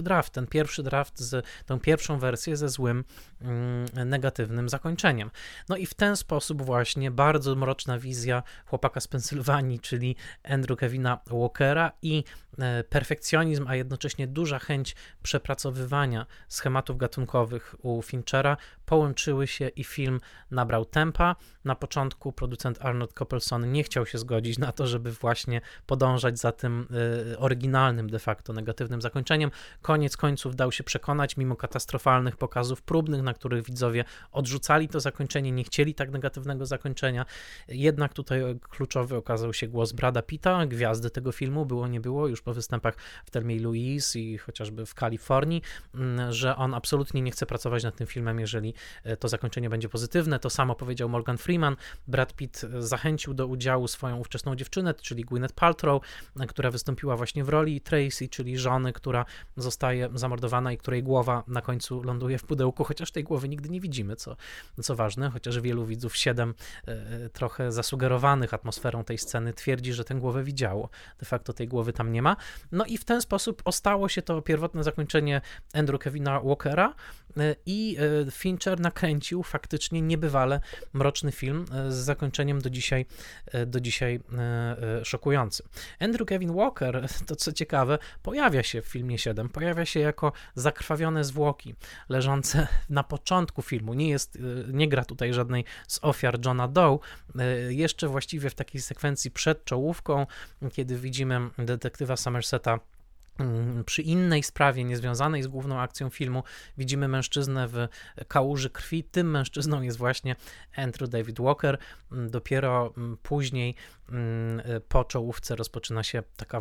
draft z tą pierwszą wersję ze złym, negatywnym zakończeniem. No i w ten sposób właśnie bardzo mroczna wizja chłopaka z Pensylwanii, czyli Andrew Kevina Walkera i perfekcjonizm, a jednocześnie duża chęć przepracowywania schematów gatunkowych u Finchera połączyły się i film nabrał tempa. Na początku producent Arnold Coppelson nie chciał się zgodzić na to, żeby właśnie podążać za tym oryginalnym de facto negatywnym zakończeniem. Koniec końców dał się przekonać, mimo katastrofalnych pokazów próbnych, na których widzowie odrzucali to zakończenie, nie chcieli tak negatywnego zakończenia. Jednak tutaj kluczowy okazał się głos Brada Pitta, gwiazdy tego filmu, było nie było, już po występach w Thelmie i Louise i chociażby w Kalifornii, że on absolutnie nie chce pracować nad tym filmem, jeżeli to zakończenie będzie pozytywne. To samo powiedział Morgan Freeman. Brad Pitt zachęcił do udziału swoją ówczesną dziewczynę, czyli Gwyneth Paltrow, która wystąpiła właśnie w roli Tracy, czyli żony, która zostaje zamordowana i której głowa na końcu ląduje w pudełku, chociaż tej głowy nigdy nie widzimy, co ważne, chociaż wielu widzów, 7 trochę zasugerowanych atmosferą tej sceny twierdzi, że tę głowę widziało. De facto tej głowy tam nie ma. No i w ten sposób ostało się to pierwotne zakończenie Andrew Kevina Walkera i Fincher nakręcił faktycznie niebywale mroczny film z zakończeniem do dzisiaj szokującym. Andrew Kevin Walker, to co ciekawe, pojawia się w filmie 7, pojawia się jako zakrwawione zwłoki leżące na początku filmu. Nie gra tutaj żadnej z ofiar Johna Doe. Jeszcze właściwie w takiej sekwencji przed czołówką, kiedy widzimy detektywa Somerseta przy innej sprawie, niezwiązanej z główną akcją filmu, widzimy mężczyznę w kałuży krwi. Tym mężczyzną jest właśnie Andrew David Walker. Dopiero później po czołówce rozpoczyna się taka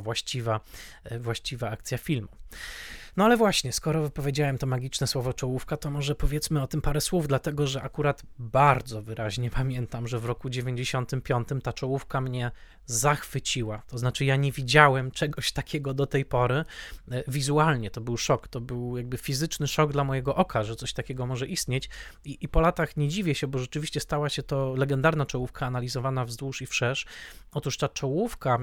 właściwa akcja filmu. No ale właśnie, skoro wypowiedziałem to magiczne słowo czołówka, to może powiedzmy o tym parę słów, dlatego że akurat bardzo wyraźnie pamiętam, że w roku 95 ta czołówka mnie zachwyciła. To znaczy ja nie widziałem czegoś takiego do tej pory. Wizualnie to był szok, to był jakby fizyczny szok dla mojego oka, że coś takiego może istnieć i po latach nie dziwię się, bo rzeczywiście stała się to legendarna czołówka analizowana wzdłuż i wszerz. Otóż ta czołówka,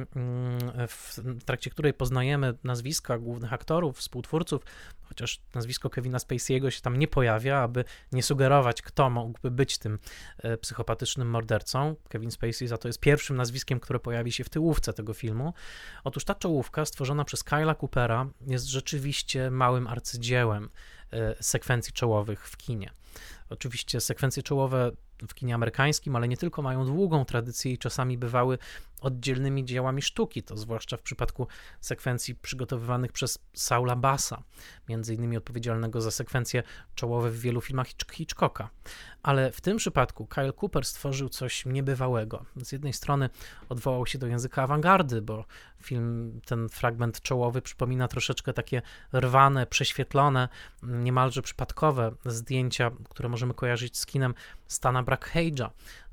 w trakcie której poznajemy nazwiska głównych aktorów, współtwórców, chociaż nazwisko Kevina Spacey'ego się tam nie pojawia, aby nie sugerować, kto mógłby być tym psychopatycznym mordercą. Kevin Spacey za to jest pierwszym nazwiskiem, które pojawi się w tyłówce tego filmu. Otóż ta czołówka stworzona przez Kyla Coopera jest rzeczywiście małym arcydziełem sekwencji czołowych w kinie. Oczywiście sekwencje czołowe w kinie amerykańskim, ale nie tylko, mają długą tradycję i czasami bywały oddzielnymi dziełami sztuki, to zwłaszcza w przypadku sekwencji przygotowywanych przez Saula Bassa, między innymi odpowiedzialnego za sekwencje czołowe w wielu filmach Hitchcocka. Ale w tym przypadku Kyle Cooper stworzył coś niebywałego. Z jednej strony odwołał się do języka awangardy, bo film, ten fragment czołowy przypomina troszeczkę takie rwane, prześwietlone, niemalże przypadkowe zdjęcia, które możemy kojarzyć z kinem Stana Brackhage'a.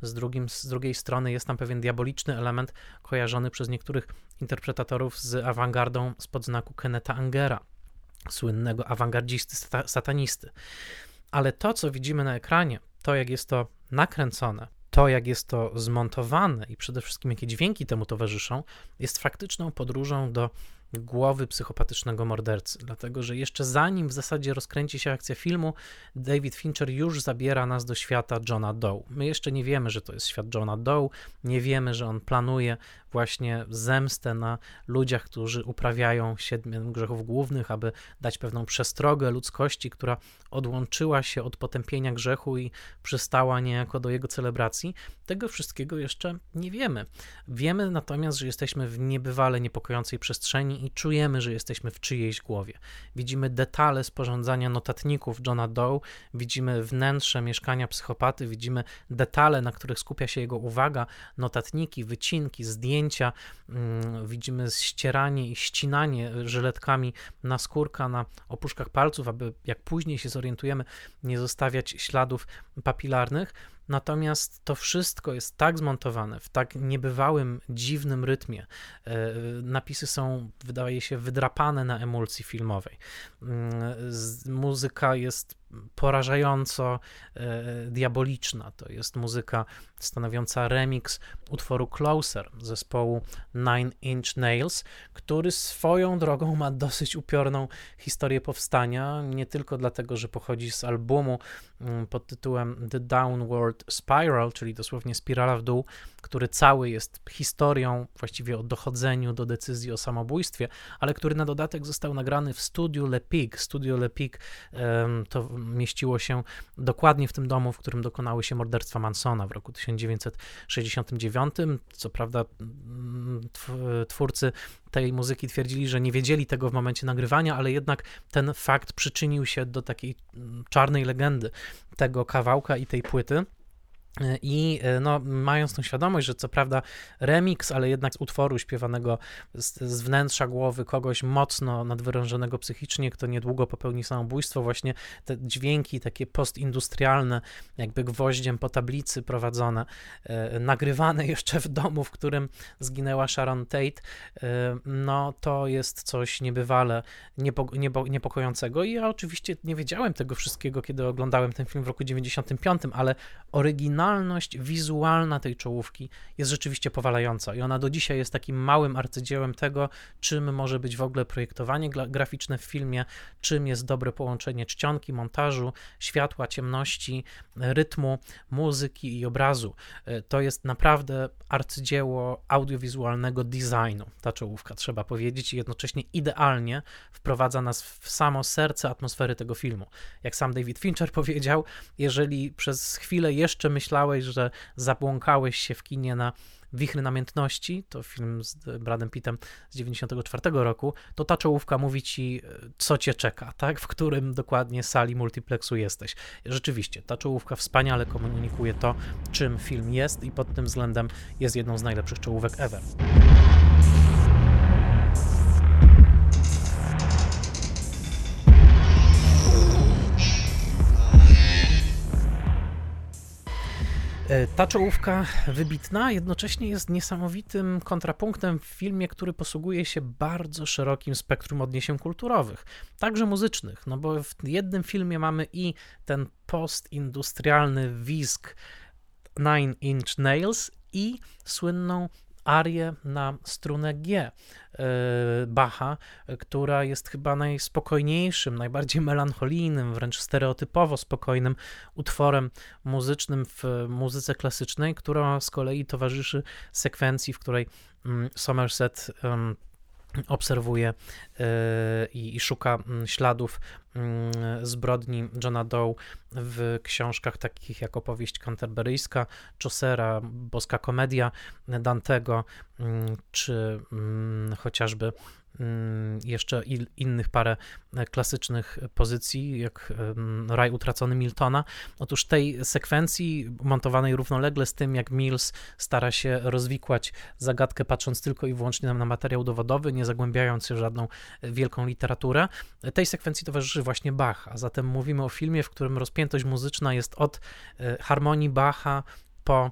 Z drugiej strony jest tam pewien diaboliczny element kojarzony przez niektórych interpretatorów z awangardą spod znaku Kennetha Angera, słynnego awangardzisty, satanisty. Ale to, co widzimy na ekranie, to jak jest to nakręcone, to jak jest to zmontowane i przede wszystkim jakie dźwięki temu towarzyszą, jest faktyczną podróżą do głowy psychopatycznego mordercy, dlatego że jeszcze zanim w zasadzie rozkręci się akcja filmu, David Fincher już zabiera nas do świata Johna Doe. My jeszcze nie wiemy, że to jest świat Johna Doe, nie wiemy, że on planuje właśnie zemstę na ludziach, którzy uprawiają 7 grzechów głównych, aby dać pewną przestrogę ludzkości, która odłączyła się od potępienia grzechu i przystała niejako do jego celebracji. Tego wszystkiego jeszcze nie wiemy. Wiemy natomiast, że jesteśmy w niebywale niepokojącej przestrzeni i czujemy, że jesteśmy w czyjejś głowie. Widzimy detale sporządzania notatników Johna Doe, widzimy wnętrze mieszkania psychopaty, widzimy detale, na których skupia się jego uwaga, notatniki, wycinki, zdjęcia, widzimy ścieranie i ścinanie żyletkami naskórka na opuszkach palców, aby jak później się zorientujemy, nie zostawiać śladów papilarnych. Natomiast to wszystko jest tak zmontowane, w tak niebywałym, dziwnym rytmie. Napisy są, wydaje się, wydrapane na emulsji filmowej. Muzyka jest porażająco diaboliczna. To jest muzyka stanowiąca remix utworu Closer zespołu Nine Inch Nails, który swoją drogą ma dosyć upiorną historię powstania, nie tylko dlatego, że pochodzi z albumu pod tytułem The Downward Spiral, czyli dosłownie spirala w dół, który cały jest historią właściwie o dochodzeniu do decyzji o samobójstwie, ale który na dodatek został nagrany w studiu Le Pig. Studio Le Pig to mieściło się dokładnie w tym domu, w którym dokonały się morderstwa Mansona w roku 1969. Co prawda twórcy tej muzyki twierdzili, że nie wiedzieli tego w momencie nagrywania, ale jednak ten fakt przyczynił się do takiej czarnej legendy tego kawałka i tej płyty. I no, mając tą świadomość, że co prawda remix, ale jednak z utworu śpiewanego z wnętrza głowy kogoś mocno nadwyrężonego psychicznie, kto niedługo popełni samobójstwo, właśnie te dźwięki takie postindustrialne, jakby gwoździem po tablicy prowadzone, nagrywane jeszcze w domu, w którym zginęła Sharon Tate, no to jest coś niebywale niepokojącego. I ja oczywiście nie wiedziałem tego wszystkiego, kiedy oglądałem ten film w roku 95, ale oryginalność wizualna tej czołówki jest rzeczywiście powalająca i ona do dzisiaj jest takim małym arcydziełem tego, czym może być w ogóle projektowanie graficzne w filmie, czym jest dobre połączenie czcionki, montażu, światła, ciemności, rytmu, muzyki i obrazu. To jest naprawdę arcydzieło audiowizualnego designu, ta czołówka, trzeba powiedzieć, i jednocześnie idealnie wprowadza nas w samo serce atmosfery tego filmu. Jak sam David Fincher powiedział, jeżeli przez chwilę jeszcze myślałeś, że zabłąkałeś się w kinie na Wichry Namiętności, to film z Bradem Pittem z 1994 roku, to ta czołówka mówi ci, co cię czeka, tak? W którym dokładnie sali multiplexu jesteś. Rzeczywiście, ta czołówka wspaniale komunikuje to, czym film jest i pod tym względem jest jedną z najlepszych czołówek ever. Ta czołówka wybitna jednocześnie jest niesamowitym kontrapunktem w filmie, który posługuje się bardzo szerokim spektrum odniesień kulturowych, także muzycznych, no bo w jednym filmie mamy i ten postindustrialny wizg Nine Inch Nails i słynną arię na strunę G Bacha, która jest chyba najspokojniejszym, najbardziej melancholijnym, wręcz stereotypowo spokojnym utworem muzycznym w muzyce klasycznej, która z kolei towarzyszy sekwencji, w której Somerset obserwuje i szuka śladów zbrodni Johna Doe w książkach takich jak Opowieść Canterburyjska, Chaucera, Boska Komedia Dantego, czy chociażby jeszcze innych parę klasycznych pozycji, jak Raj utracony Miltona. Otóż tej sekwencji montowanej równolegle z tym, jak Mills stara się rozwikłać zagadkę, patrząc tylko i wyłącznie na materiał dowodowy, nie zagłębiając się w żadną wielką literaturę, tej sekwencji towarzyszy właśnie Bach, a zatem mówimy o filmie, w którym rozpiętość muzyczna jest od harmonii Bacha po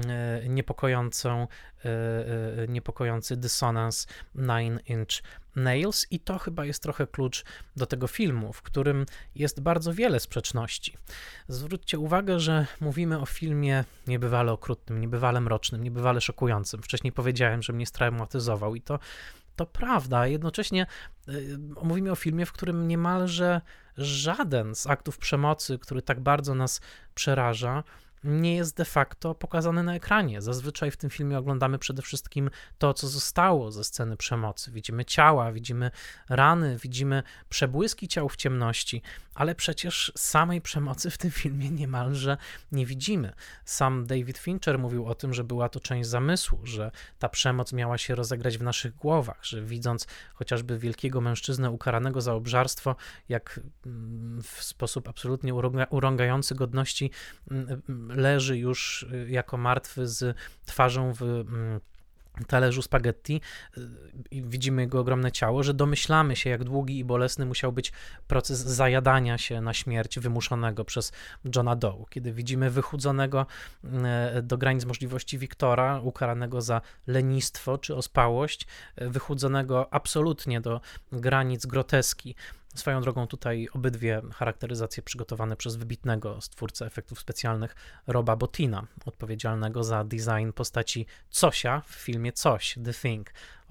niepokojący dysonans Nine Inch Nails i to chyba jest trochę klucz do tego filmu, w którym jest bardzo wiele sprzeczności. Zwróćcie uwagę, że mówimy o filmie niebywale okrutnym, niebywale mrocznym, niebywale szokującym. Wcześniej powiedziałem, że mnie straumatyzował i to to prawda, a jednocześnie mówimy o filmie, w którym niemalże żaden z aktów przemocy, który tak bardzo nas przeraża, nie jest de facto pokazany na ekranie. Zazwyczaj w tym filmie oglądamy przede wszystkim to, co zostało ze sceny przemocy. Widzimy ciała, widzimy rany, widzimy przebłyski ciał w ciemności, ale przecież samej przemocy w tym filmie niemalże nie widzimy. Sam David Fincher mówił o tym, że była to część zamysłu, że ta przemoc miała się rozegrać w naszych głowach, że widząc chociażby wielkiego mężczyznę ukaranego za obżarstwo, jak w sposób absolutnie urągający godności leży już jako martwy z twarzą w talerzu spaghetti i widzimy jego ogromne ciało, że domyślamy się, jak długi i bolesny musiał być proces zajadania się na śmierć wymuszonego przez Johna Doe. Kiedy widzimy wychudzonego do granic możliwości Wiktora, ukaranego za lenistwo czy ospałość, wychudzonego absolutnie do granic groteski. Swoją drogą tutaj obydwie charakteryzacje przygotowane przez wybitnego stwórcę efektów specjalnych Roba Bottina, odpowiedzialnego za design postaci Cosia w filmie Coś, The Thing.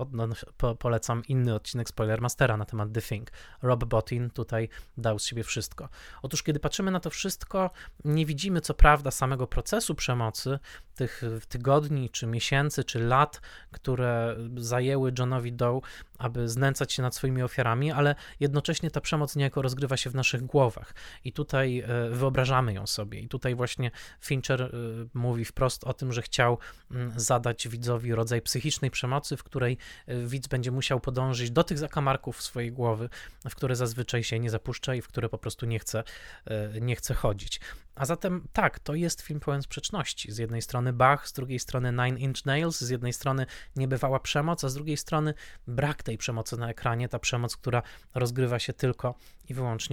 Polecam inny odcinek Spoilermastera na temat The Thing. Rob Bottin tutaj dał z siebie wszystko. Otóż kiedy patrzymy na to wszystko, nie widzimy co prawda samego procesu przemocy, tych tygodni, czy miesięcy, czy lat, które zajęły Johnowi Doe, aby znęcać się nad swoimi ofiarami, ale jednocześnie ta przemoc niejako rozgrywa się w naszych głowach i tutaj wyobrażamy ją sobie. I tutaj właśnie Fincher mówi wprost o tym, że chciał zadać widzowi rodzaj psychicznej przemocy, w której widz będzie musiał podążyć do tych zakamarków swojej głowy, w które zazwyczaj się nie zapuszcza i w które po prostu nie chce chodzić. A zatem tak, to jest film pełen sprzeczności. Z jednej strony Bach, z drugiej strony Nine Inch Nails, z jednej strony niebywała przemoc, a z drugiej strony brak tej przemocy na ekranie, ta przemoc, która rozgrywa się tylko i wyłącznie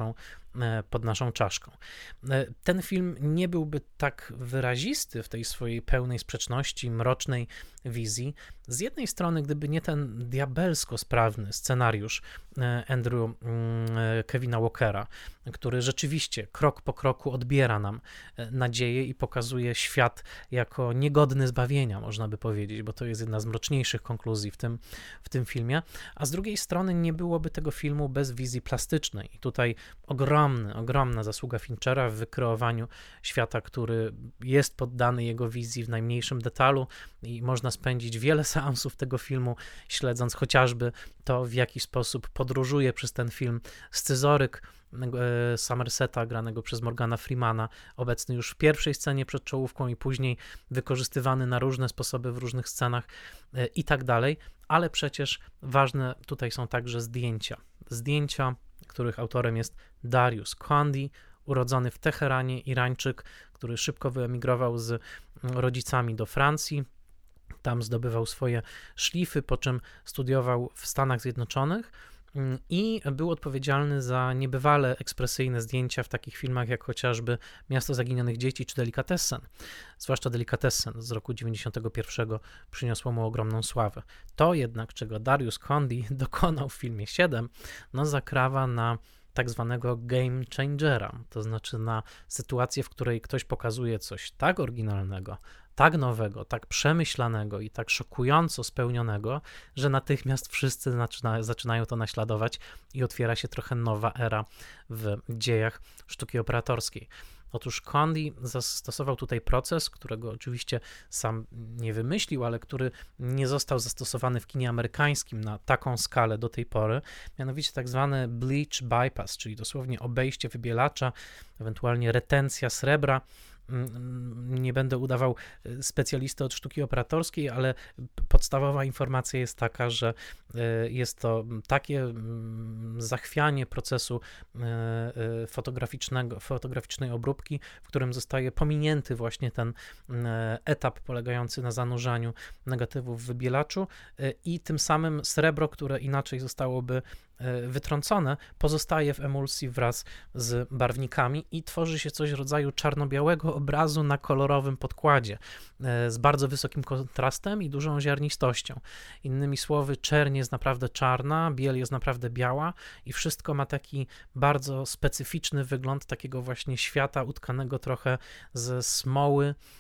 pod naszą czaszką. Ten film nie byłby tak wyrazisty w tej swojej pełnej sprzeczności, mrocznej wizji. Z jednej strony, gdyby nie ten diabelsko sprawny scenariusz Andrew Kevina Walkera, który rzeczywiście krok po kroku odbiera nam nadzieję i pokazuje świat jako niegodny zbawienia, można by powiedzieć, bo to jest jedna z mroczniejszych konkluzji w tym filmie, a z drugiej strony nie byłoby tego filmu bez wizji plastycznej. I tutaj ogromna zasługa Finchera w wykreowaniu świata, który jest poddany jego wizji w najmniejszym detalu i można spędzić wiele seansów tego filmu, śledząc chociażby to, w jaki sposób podróżuje przez ten film scyzoryk Somerseta, granego przez Morgana Freemana, obecny już w pierwszej scenie przed czołówką i później wykorzystywany na różne sposoby w różnych scenach i tak dalej, ale przecież ważne tutaj są także zdjęcia, których autorem jest Darius Khandy, urodzony w Teheranie, Irańczyk, który szybko wyemigrował z rodzicami do Francji. Tam zdobywał swoje szlify, po czym studiował w Stanach Zjednoczonych i był odpowiedzialny za niebywale ekspresyjne zdjęcia w takich filmach jak chociażby Miasto Zaginionych Dzieci czy Delikatessen. Zwłaszcza Delikatessen z roku 91 przyniosło mu ogromną sławę. To jednak, czego Darius Khandy dokonał w filmie 7, zakrawa na tak zwanego game changera, to znaczy na sytuację, w której ktoś pokazuje coś tak oryginalnego, tak nowego, tak przemyślanego i tak szokująco spełnionego, że natychmiast wszyscy zaczynają to naśladować i otwiera się trochę nowa era w dziejach sztuki operatorskiej. Otóż Khandy zastosował tutaj proces, którego oczywiście sam nie wymyślił, ale który nie został zastosowany w kinie amerykańskim na taką skalę do tej pory, mianowicie tak zwany bleach bypass, czyli dosłownie obejście wybielacza, ewentualnie retencja srebra. Nie będę udawał specjalisty od sztuki operatorskiej, ale podstawowa informacja jest taka, że jest to takie zachwianie procesu fotograficznej obróbki, w którym zostaje pominięty właśnie ten etap polegający na zanurzaniu negatywów w wybielaczu i tym samym srebro, które inaczej zostałoby wytrącone, pozostaje w emulsji wraz z barwnikami i tworzy się coś w rodzaju czarno-białego obrazu na kolorowym podkładzie z bardzo wysokim kontrastem i dużą ziarnistością. Innymi słowy, czerń jest naprawdę czarna, biel jest naprawdę biała i wszystko ma taki bardzo specyficzny wygląd takiego właśnie świata utkanego trochę ze smoły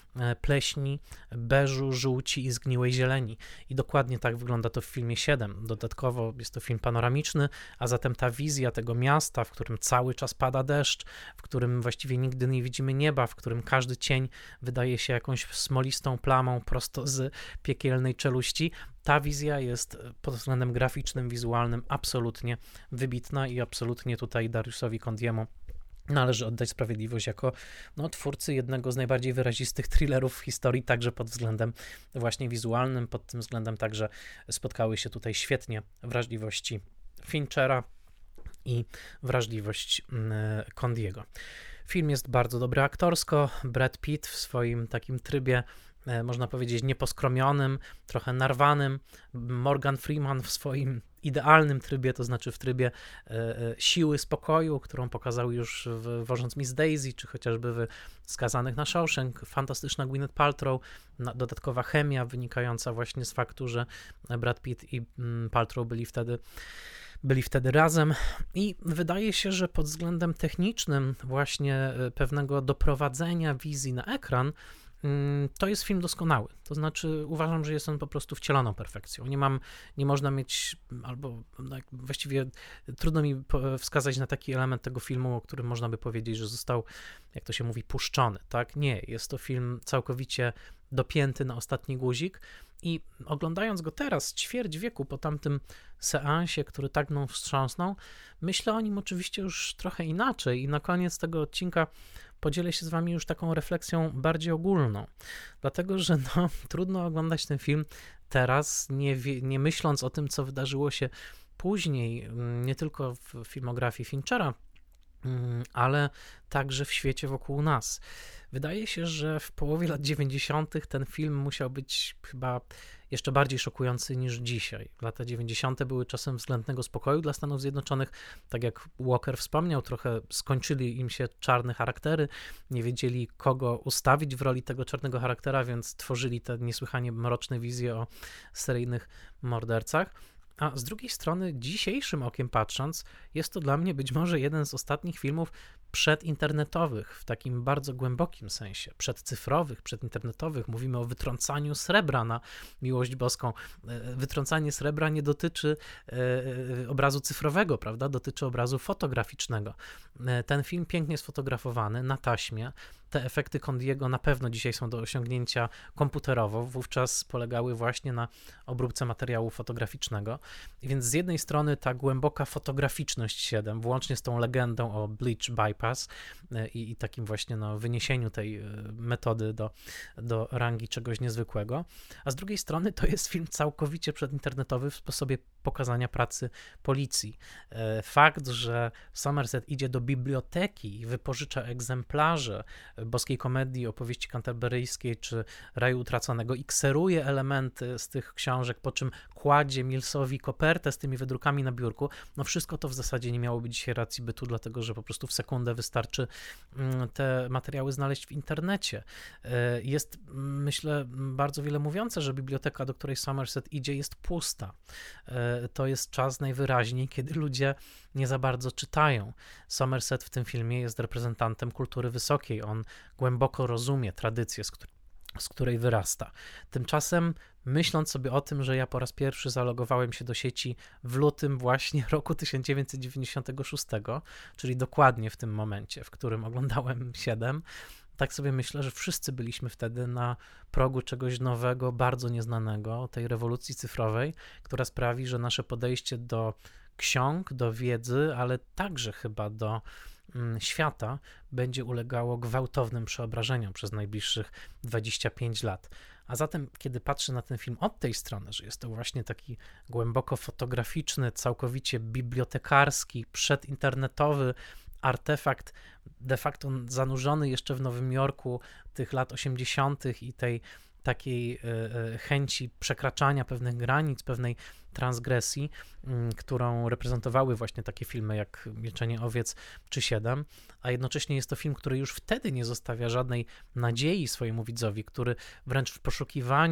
pleśni, beżu, żółci i zgniłej zieleni. I dokładnie tak wygląda to w filmie 7. Dodatkowo jest to film panoramiczny, a zatem ta wizja tego miasta, w którym cały czas pada deszcz, w którym właściwie nigdy nie widzimy nieba, w którym każdy cień wydaje się jakąś smolistą plamą prosto z piekielnej czeluści, ta wizja jest pod względem graficznym, wizualnym absolutnie wybitna i absolutnie tutaj Dariusowi Kondiemu należy oddać sprawiedliwość jako twórcy jednego z najbardziej wyrazistych thrillerów w historii, także pod względem właśnie wizualnym, pod tym względem także spotkały się tutaj świetnie wrażliwości Finchera i wrażliwość Condiego. Film jest bardzo dobry aktorsko, Brad Pitt w swoim takim trybie, można powiedzieć, nieposkromionym, trochę narwanym, Morgan Freeman w swoim idealnym trybie, to znaczy w trybie siły, spokoju, którą pokazał już wożąc Miss Daisy, czy chociażby w Skazanych na Shawshank, fantastyczna Gwyneth Paltrow, dodatkowa chemia wynikająca właśnie z faktu, że Brad Pitt i Paltrow byli wtedy razem i wydaje się, że pod względem technicznym właśnie pewnego doprowadzenia wizji na ekran to jest film doskonały. To znaczy uważam, że jest on po prostu wcieloną perfekcją. Nie można mieć, albo właściwie trudno mi wskazać na taki element tego filmu, o którym można by powiedzieć, że został, jak to się mówi, puszczony. Tak? Nie, jest to film całkowicie dopięty na ostatni guzik i oglądając go teraz, ćwierć wieku po tamtym seansie, który tak mną wstrząsnął, myślę o nim oczywiście już trochę inaczej i na koniec tego odcinka podzielę się z wami już taką refleksją bardziej ogólną, dlatego że trudno oglądać ten film teraz, nie myśląc o tym, co wydarzyło się później, nie tylko w filmografii Finchera, ale także w świecie wokół nas. Wydaje się, że w połowie lat 90. ten film musiał być chyba jeszcze bardziej szokujący niż dzisiaj. Lata 90. były czasem względnego spokoju dla Stanów Zjednoczonych. Tak jak Walker wspomniał, trochę skończyli im się czarne charaktery, nie wiedzieli, kogo ustawić w roli tego czarnego charaktera, więc tworzyli te niesłychanie mroczne wizje o seryjnych mordercach. A z drugiej strony, dzisiejszym okiem patrząc, jest to dla mnie być może jeden z ostatnich filmów przedinternetowych, w takim bardzo głębokim sensie, przedcyfrowych, przedinternetowych. Mówimy o wytrącaniu srebra na miłość boską. Wytrącanie srebra nie dotyczy obrazu cyfrowego, prawda? Dotyczy obrazu fotograficznego. Ten film pięknie sfotografowany na taśmie. Te efekty Condiego na pewno dzisiaj są do osiągnięcia komputerowo, wówczas polegały właśnie na obróbce materiału fotograficznego. Więc z jednej strony ta głęboka fotograficzność 7, włącznie z tą legendą o Bleach Bypass i takim właśnie wyniesieniu tej metody do rangi czegoś niezwykłego, a z drugiej strony to jest film całkowicie przedinternetowy w sposobie pokazania pracy policji. Fakt, że Somerset idzie do biblioteki i wypożycza egzemplarze Boskiej Komedii, Opowieści Canterburyjskiej czy Raju Utraconego i kseruje elementy z tych książek, po czym kładzie Millsowi kopertę z tymi wydrukami na biurku, wszystko to w zasadzie nie miałoby dzisiaj racji bytu, dlatego że po prostu w sekundę wystarczy te materiały znaleźć w internecie. Jest, myślę, bardzo wiele mówiące, że biblioteka, do której Somerset idzie, jest pusta. To jest czas najwyraźniej, kiedy ludzie nie za bardzo czytają. Somerset w tym filmie jest reprezentantem kultury wysokiej. On głęboko rozumie tradycję, z której wyrasta. Tymczasem, myśląc sobie o tym, że ja po raz pierwszy zalogowałem się do sieci w lutym właśnie roku 1996, czyli dokładnie w tym momencie, w którym oglądałem 7, tak sobie myślę, że wszyscy byliśmy wtedy na progu czegoś nowego, bardzo nieznanego, tej rewolucji cyfrowej, która sprawi, że nasze podejście do ksiąg, do wiedzy, ale także chyba do świata będzie ulegało gwałtownym przeobrażeniom przez najbliższych 25 lat. A zatem, kiedy patrzę na ten film od tej strony, że jest to właśnie taki głęboko fotograficzny, całkowicie bibliotekarski, przedinternetowy artefakt, de facto zanurzony jeszcze w Nowym Jorku tych lat 80. i tej takiej chęci przekraczania pewnych granic, pewnej transgresji, którą reprezentowały właśnie takie filmy jak Milczenie owiec czy 7, a jednocześnie jest to film, który już wtedy nie zostawia żadnej nadziei swojemu widzowi, który wręcz w poszukiwaniu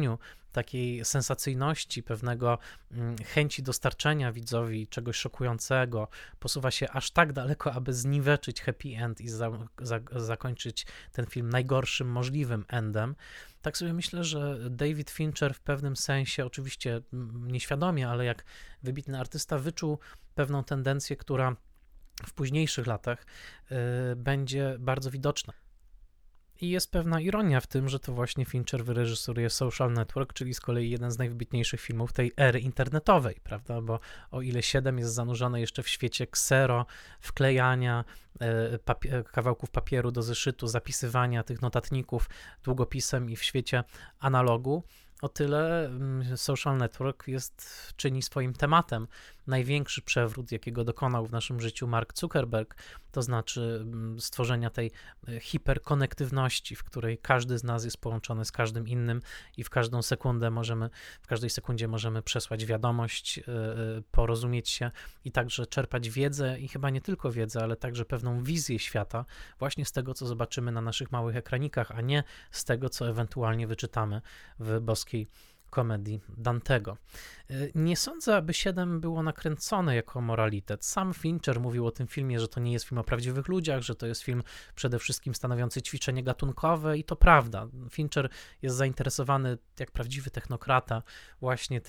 takiej sensacyjności, pewnego chęci dostarczenia widzowi czegoś szokującego, posuwa się aż tak daleko, aby zniweczyć happy end i zakończyć ten film najgorszym możliwym endem. Tak sobie myślę, że David Fincher w pewnym sensie, oczywiście nieświadomie, ale jak wybitny artysta, wyczuł pewną tendencję, która w późniejszych latach będzie bardzo widoczna. I jest pewna ironia w tym, że to właśnie Fincher wyreżyseruje Social Network, czyli z kolei jeden z najwybitniejszych filmów tej ery internetowej, prawda? Bo o ile 7 jest zanurzone jeszcze w świecie ksero, wklejania kawałków papieru do zeszytu, zapisywania tych notatników długopisem i w świecie analogu, o tyle Social Network czyni swoim tematem największy przewrót, jakiego dokonał w naszym życiu Mark Zuckerberg, to znaczy stworzenia tej hiperkonektywności, w której każdy z nas jest połączony z każdym innym i w każdą sekundę w każdej sekundzie możemy przesłać wiadomość, porozumieć się i także czerpać wiedzę i chyba nie tylko wiedzę, ale także pewną wizję świata właśnie z tego, co zobaczymy na naszych małych ekranikach, a nie z tego, co ewentualnie wyczytamy w boskiej komedii Dantego. Nie sądzę, aby 7 było nakręcone jako moralitet. Sam Fincher mówił o tym filmie, że to nie jest film o prawdziwych ludziach, że to jest film przede wszystkim stanowiący ćwiczenie gatunkowe i to prawda. Fincher jest zainteresowany, jak prawdziwy technokrata, właśnie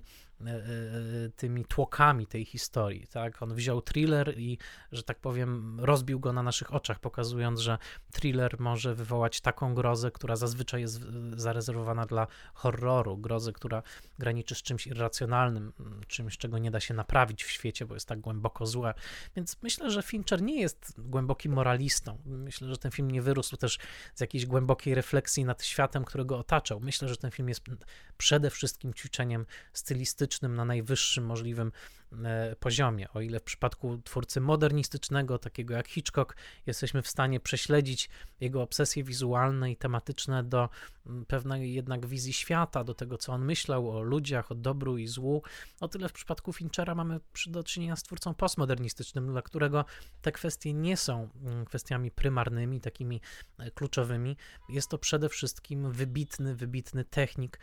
tymi tłokami tej historii, tak? On wziął thriller i, że tak powiem, rozbił go na naszych oczach, pokazując, że thriller może wywołać taką grozę, która zazwyczaj jest zarezerwowana dla horroru, grozę, która graniczy z czymś irracjonalnym, czymś, czego nie da się naprawić w świecie, bo jest tak głęboko złe. Więc myślę, że Fincher nie jest głębokim moralistą. Myślę, że ten film nie wyrósł też z jakiejś głębokiej refleksji nad światem, którego otaczał. Myślę, że ten film jest przede wszystkim ćwiczeniem stylistycznym na najwyższym możliwym poziomie. O ile w przypadku twórcy modernistycznego, takiego jak Hitchcock, jesteśmy w stanie prześledzić jego obsesje wizualne i tematyczne do pewnej jednak wizji świata, do tego, co on myślał o ludziach, o dobru i złu, o tyle w przypadku Finchera mamy do czynienia z twórcą postmodernistycznym, dla którego te kwestie nie są kwestiami prymarnymi, takimi kluczowymi. Jest to przede wszystkim wybitny technik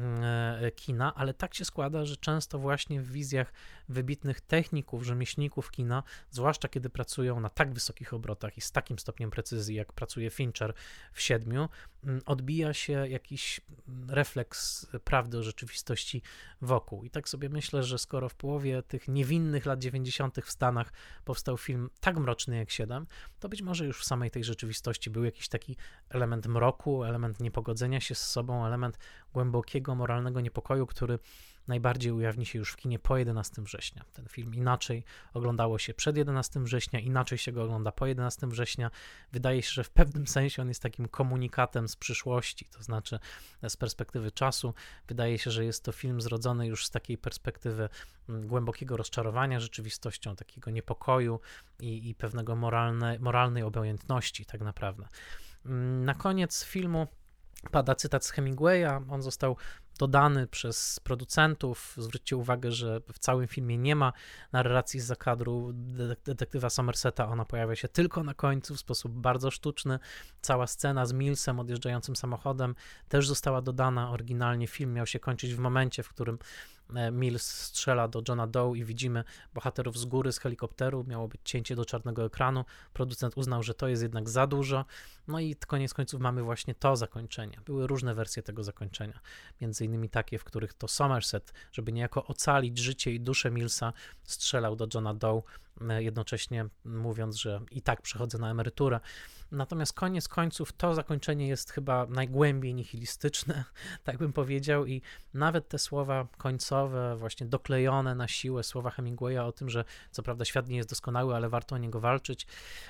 kina, ale tak się składa, że często właśnie w wizjach wybitnych techników, rzemieślników kina, zwłaszcza kiedy pracują na tak wysokich obrotach i z takim stopniem precyzji, jak pracuje Fincher w 7, odbija się jakiś refleks prawdy o rzeczywistości wokół. I tak sobie myślę, że skoro w połowie tych niewinnych lat 90. w Stanach powstał film tak mroczny jak 7, to być może już w samej tej rzeczywistości był jakiś taki element mroku, element niepogodzenia się z sobą, element głębokiego, moralnego niepokoju, który najbardziej ujawni się już w kinie po 11 września. Ten film inaczej oglądało się przed 11 września, inaczej się go ogląda po 11 września. Wydaje się, że w pewnym sensie on jest takim komunikatem z przyszłości, to znaczy z perspektywy czasu. Wydaje się, że jest to film zrodzony już z takiej perspektywy głębokiego rozczarowania rzeczywistością, takiego niepokoju i pewnego moralnej obojętności tak naprawdę. Na koniec filmu pada cytat z Hemingwaya, on został dodany przez producentów. Zwróćcie uwagę, że w całym filmie nie ma narracji z zakadru detektywa Somerseta, ona pojawia się tylko na końcu w sposób bardzo sztuczny. Cała scena z Millsem odjeżdżającym samochodem też została dodana. Oryginalnie film miał się kończyć w momencie, w którym Mills strzela do Johna Doe i widzimy bohaterów z góry, z helikopteru. Miało być cięcie do czarnego ekranu. Producent uznał, że to jest jednak za dużo. No i koniec końców mamy właśnie to zakończenie. Były różne wersje tego zakończenia. Między innymi takie, w których to Somerset, żeby niejako ocalić życie i duszę Millsa, strzelał do Johna Doe, jednocześnie mówiąc, że i tak przechodzę na emeryturę. Natomiast koniec końców to zakończenie jest chyba najgłębiej nihilistyczne, tak bym powiedział, i nawet te słowa końcowe, właśnie doklejone na siłę słowa Hemingwaya o tym, że co prawda świat nie jest doskonały, ale warto o niego walczyć,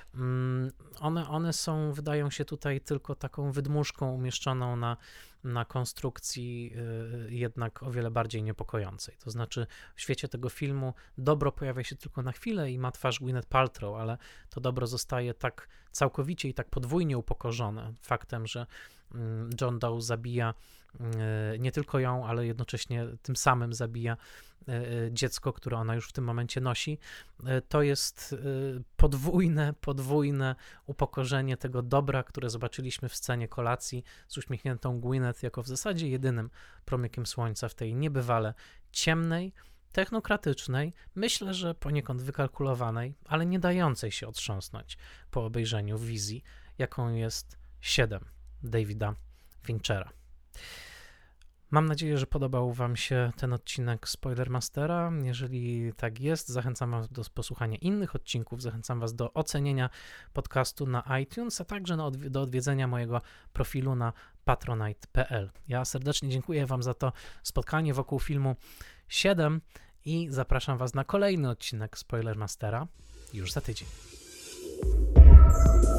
one są, wydają się tutaj tylko taką wydmuszką umieszczoną na konstrukcji jednak o wiele bardziej niepokojącej. To znaczy w świecie tego filmu dobro pojawia się tylko na chwilę i ma twarz Gwyneth Paltrow, ale to dobro zostaje tak całkowicie i tak podwójnie upokorzone faktem, że John Doe zabija nie tylko ją, ale jednocześnie tym samym zabija dziecko, które ona już w tym momencie nosi. To jest podwójne upokorzenie tego dobra, które zobaczyliśmy w scenie kolacji z uśmiechniętą Gwyneth jako w zasadzie jedynym promykiem słońca w tej niebywale ciemnej, technokratycznej, myślę, że poniekąd wykalkulowanej, ale nie dającej się otrząsnąć po obejrzeniu wizji, jaką jest 7 Davida Finchera. Mam nadzieję, że podobał Wam się ten odcinek Spoilermastera. Jeżeli tak jest, zachęcam Was do posłuchania innych odcinków, zachęcam Was do ocenienia podcastu na iTunes, a także do odwiedzenia mojego profilu na patronite.pl. Ja serdecznie dziękuję Wam za to spotkanie wokół filmu 7 i zapraszam Was na kolejny odcinek Spoilermastera już za tydzień.